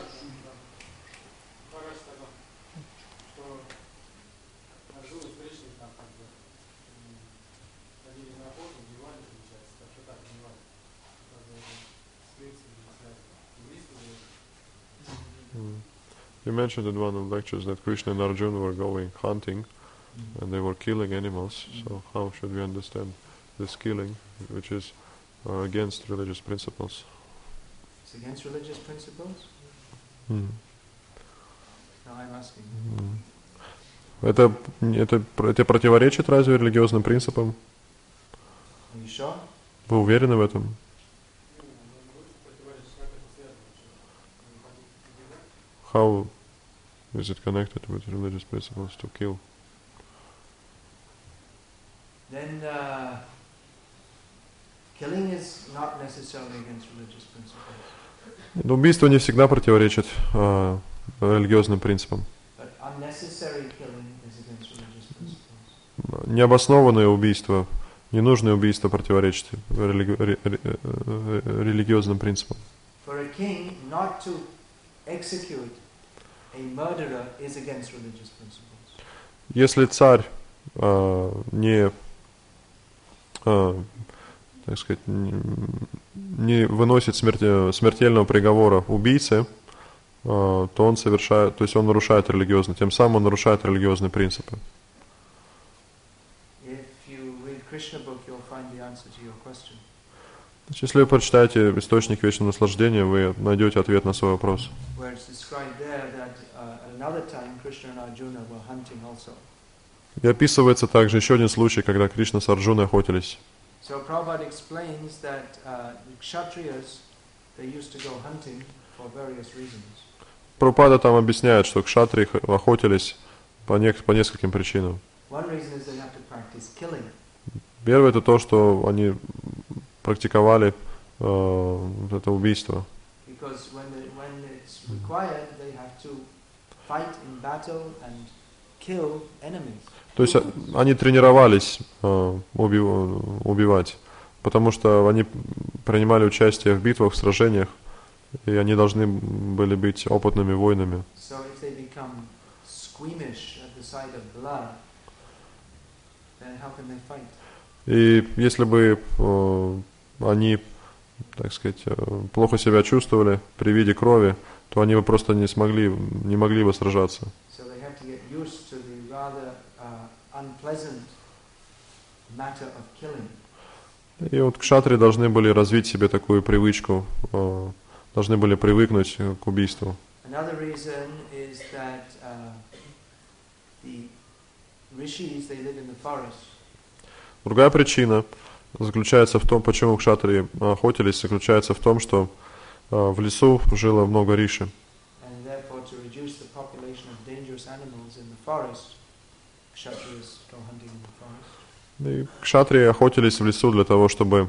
You mentioned in one of the lectures that Krishna and Arjuna were going hunting and they were killing animals. So how should we understand this killing, which is against religious principles. It's against religious principles? Mm. No, I'm asking. Это противоречит разве религиозным принципам? Are you sure? Вы уверены в этом? How is it connected with religious principles to kill? Then killing is not necessarily against religious principles. Убийство не всегда противоречит религиозным принципам. But unnecessary killing is against religious principles. Необоснованное убийство, ненужное убийство противоречит религиозным принципам. For a king not to execute a murderer is against religious principles. Если царь не выносит смертельного приговора убийце, то он совершает, то есть он нарушает религиозный, тем самым он нарушает религиозные принципы. Если вы прочитаете источник вечного наслаждения, вы найдете ответ на свой вопрос. И описывается также еще один случай, когда Кришна с Арджуной охотились. So Prabhupada explains that the Kshatriyas, they used to go hunting for various reasons. Прабхупада там объясняет, что кшатрии охотились по нескольким причинам. One reason is they have to practice killing. Первое это то, что они практиковали это убийство. Because when it's required, they have to fight in battle and kill enemies. То есть они тренировались убивать, потому что они принимали участие в битвах, в сражениях, и они должны были быть опытными воинами. So if they become squeamish at the sight of blood, then how can they fight? И если бы они, так сказать, плохо себя чувствовали при виде крови, то они бы просто не могли бы сражаться. So they have to get used to the rather unpleasant matter of killing. И вот кшатрии должны были развить себе такую привычку, должны были привыкнуть к убийству. Another reason is that the rishis, they live in the forest. Другая причина заключается в том, почему кшатрии охотились, заключается в том, что в лесу жило много риши. And therefore, to reduce the population of dangerous animals in the forest, kshatriyas go hunting in the forest. И кшатрии охотились в лесу для того, чтобы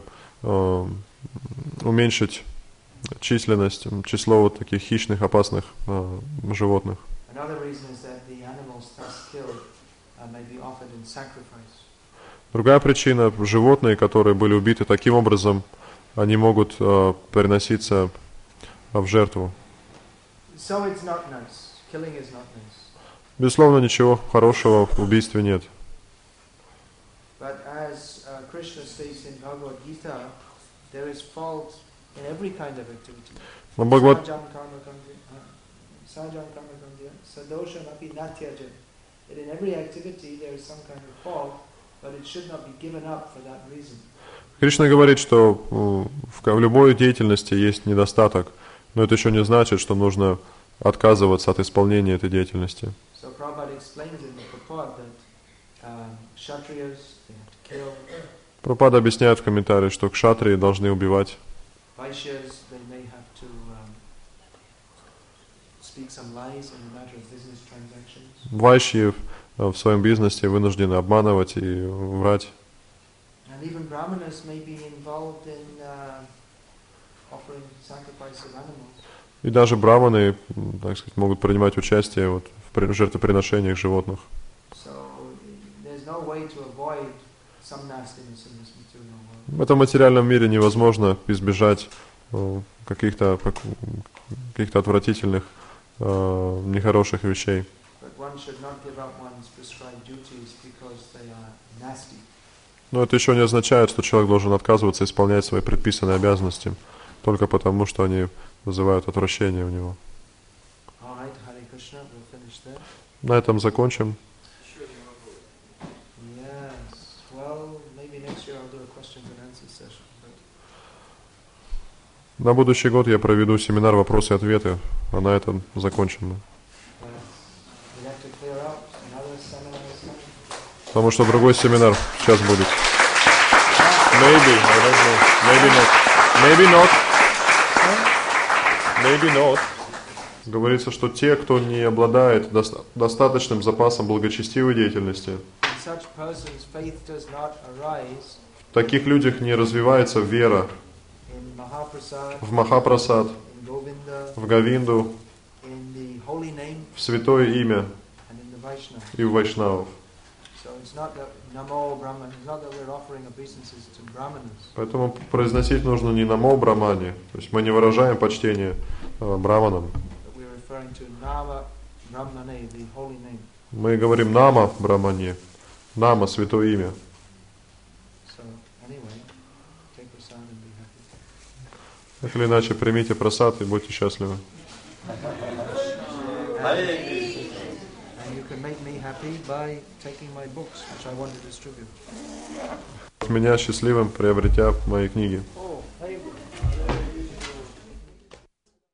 уменьшить численность, число вот таких хищных, опасных животных. Another reason is that the animals thus killed may be offered in sacrifice. Другая причина – животные, которые были убиты таким образом, они могут приноситься в жертву. So it's not nice. Killing is not nice. Безусловно, ничего хорошего в убийстве нет. But as Krishna states in Bhagavad Gita, there is fault in every kind of activity. In every activity there is some kind of fault, but it should not be given up for that reason. Кришна говорит, что в любой деятельности есть недостаток, но это еще не значит, что нужно отказываться от исполнения этой деятельности. So Prabhupada explains in the purport that Kshatriyas, they have to kill. Прабхупада объясняет в комментарии, что кшатрии должны убивать. Vaishyas, they may have to speak some lies in the matter of business transactions. Вайшьи в своем бизнесе вынуждены обманывать и врать. And even brahmanas may be involved in offering sacrifice of animals. И даже браманы, так сказать, могут принимать участие вот в жертвоприношениях животных. So there's no way to avoid some nastiness in this material world. В этом материальном мире невозможно избежать каких-то отвратительных, нехороших вещей. But one should not give up one's prescribed duties because they are nasty. Но это еще не означает, что человек должен отказываться исполнять свои предписанные обязанности только потому, что они вызывают отвращение у него. На этом закончим. На будущий год я проведу семинар «Вопросы и ответы», а на этом закончим. We have to clear out. Another seminar is coming. Потому что другой семинар сейчас будет. Maybe, I don't know. Maybe not. Maybe not. Maybe not. Говорится, что те, кто не обладает достаточным запасом благочестивой деятельности, In such persons, faith does not arise в таких людях не развивается вера in Mahaprasad, в Махапрасад, in Govinda, в Говинду, in the holy name, в святое имя and in the Vaishnava. и в Вайшнавов. So it's not that Namo Brahman, it's not that we're offering obeisances to Brahmanas. Поэтому произносить нужно не намо Брахмане, то есть мы не выражаем почтение браманам. But we're referring to Nama Brahmane, the holy name. Мы говорим нама Брахмане, нама святое имя. So anyway, take prasad and be happy. Так или иначе, примите прасад и будьте счастливы. And you can make me happy by taking my books, which I want to distribute. Меня счастливым, приобретя мои книги.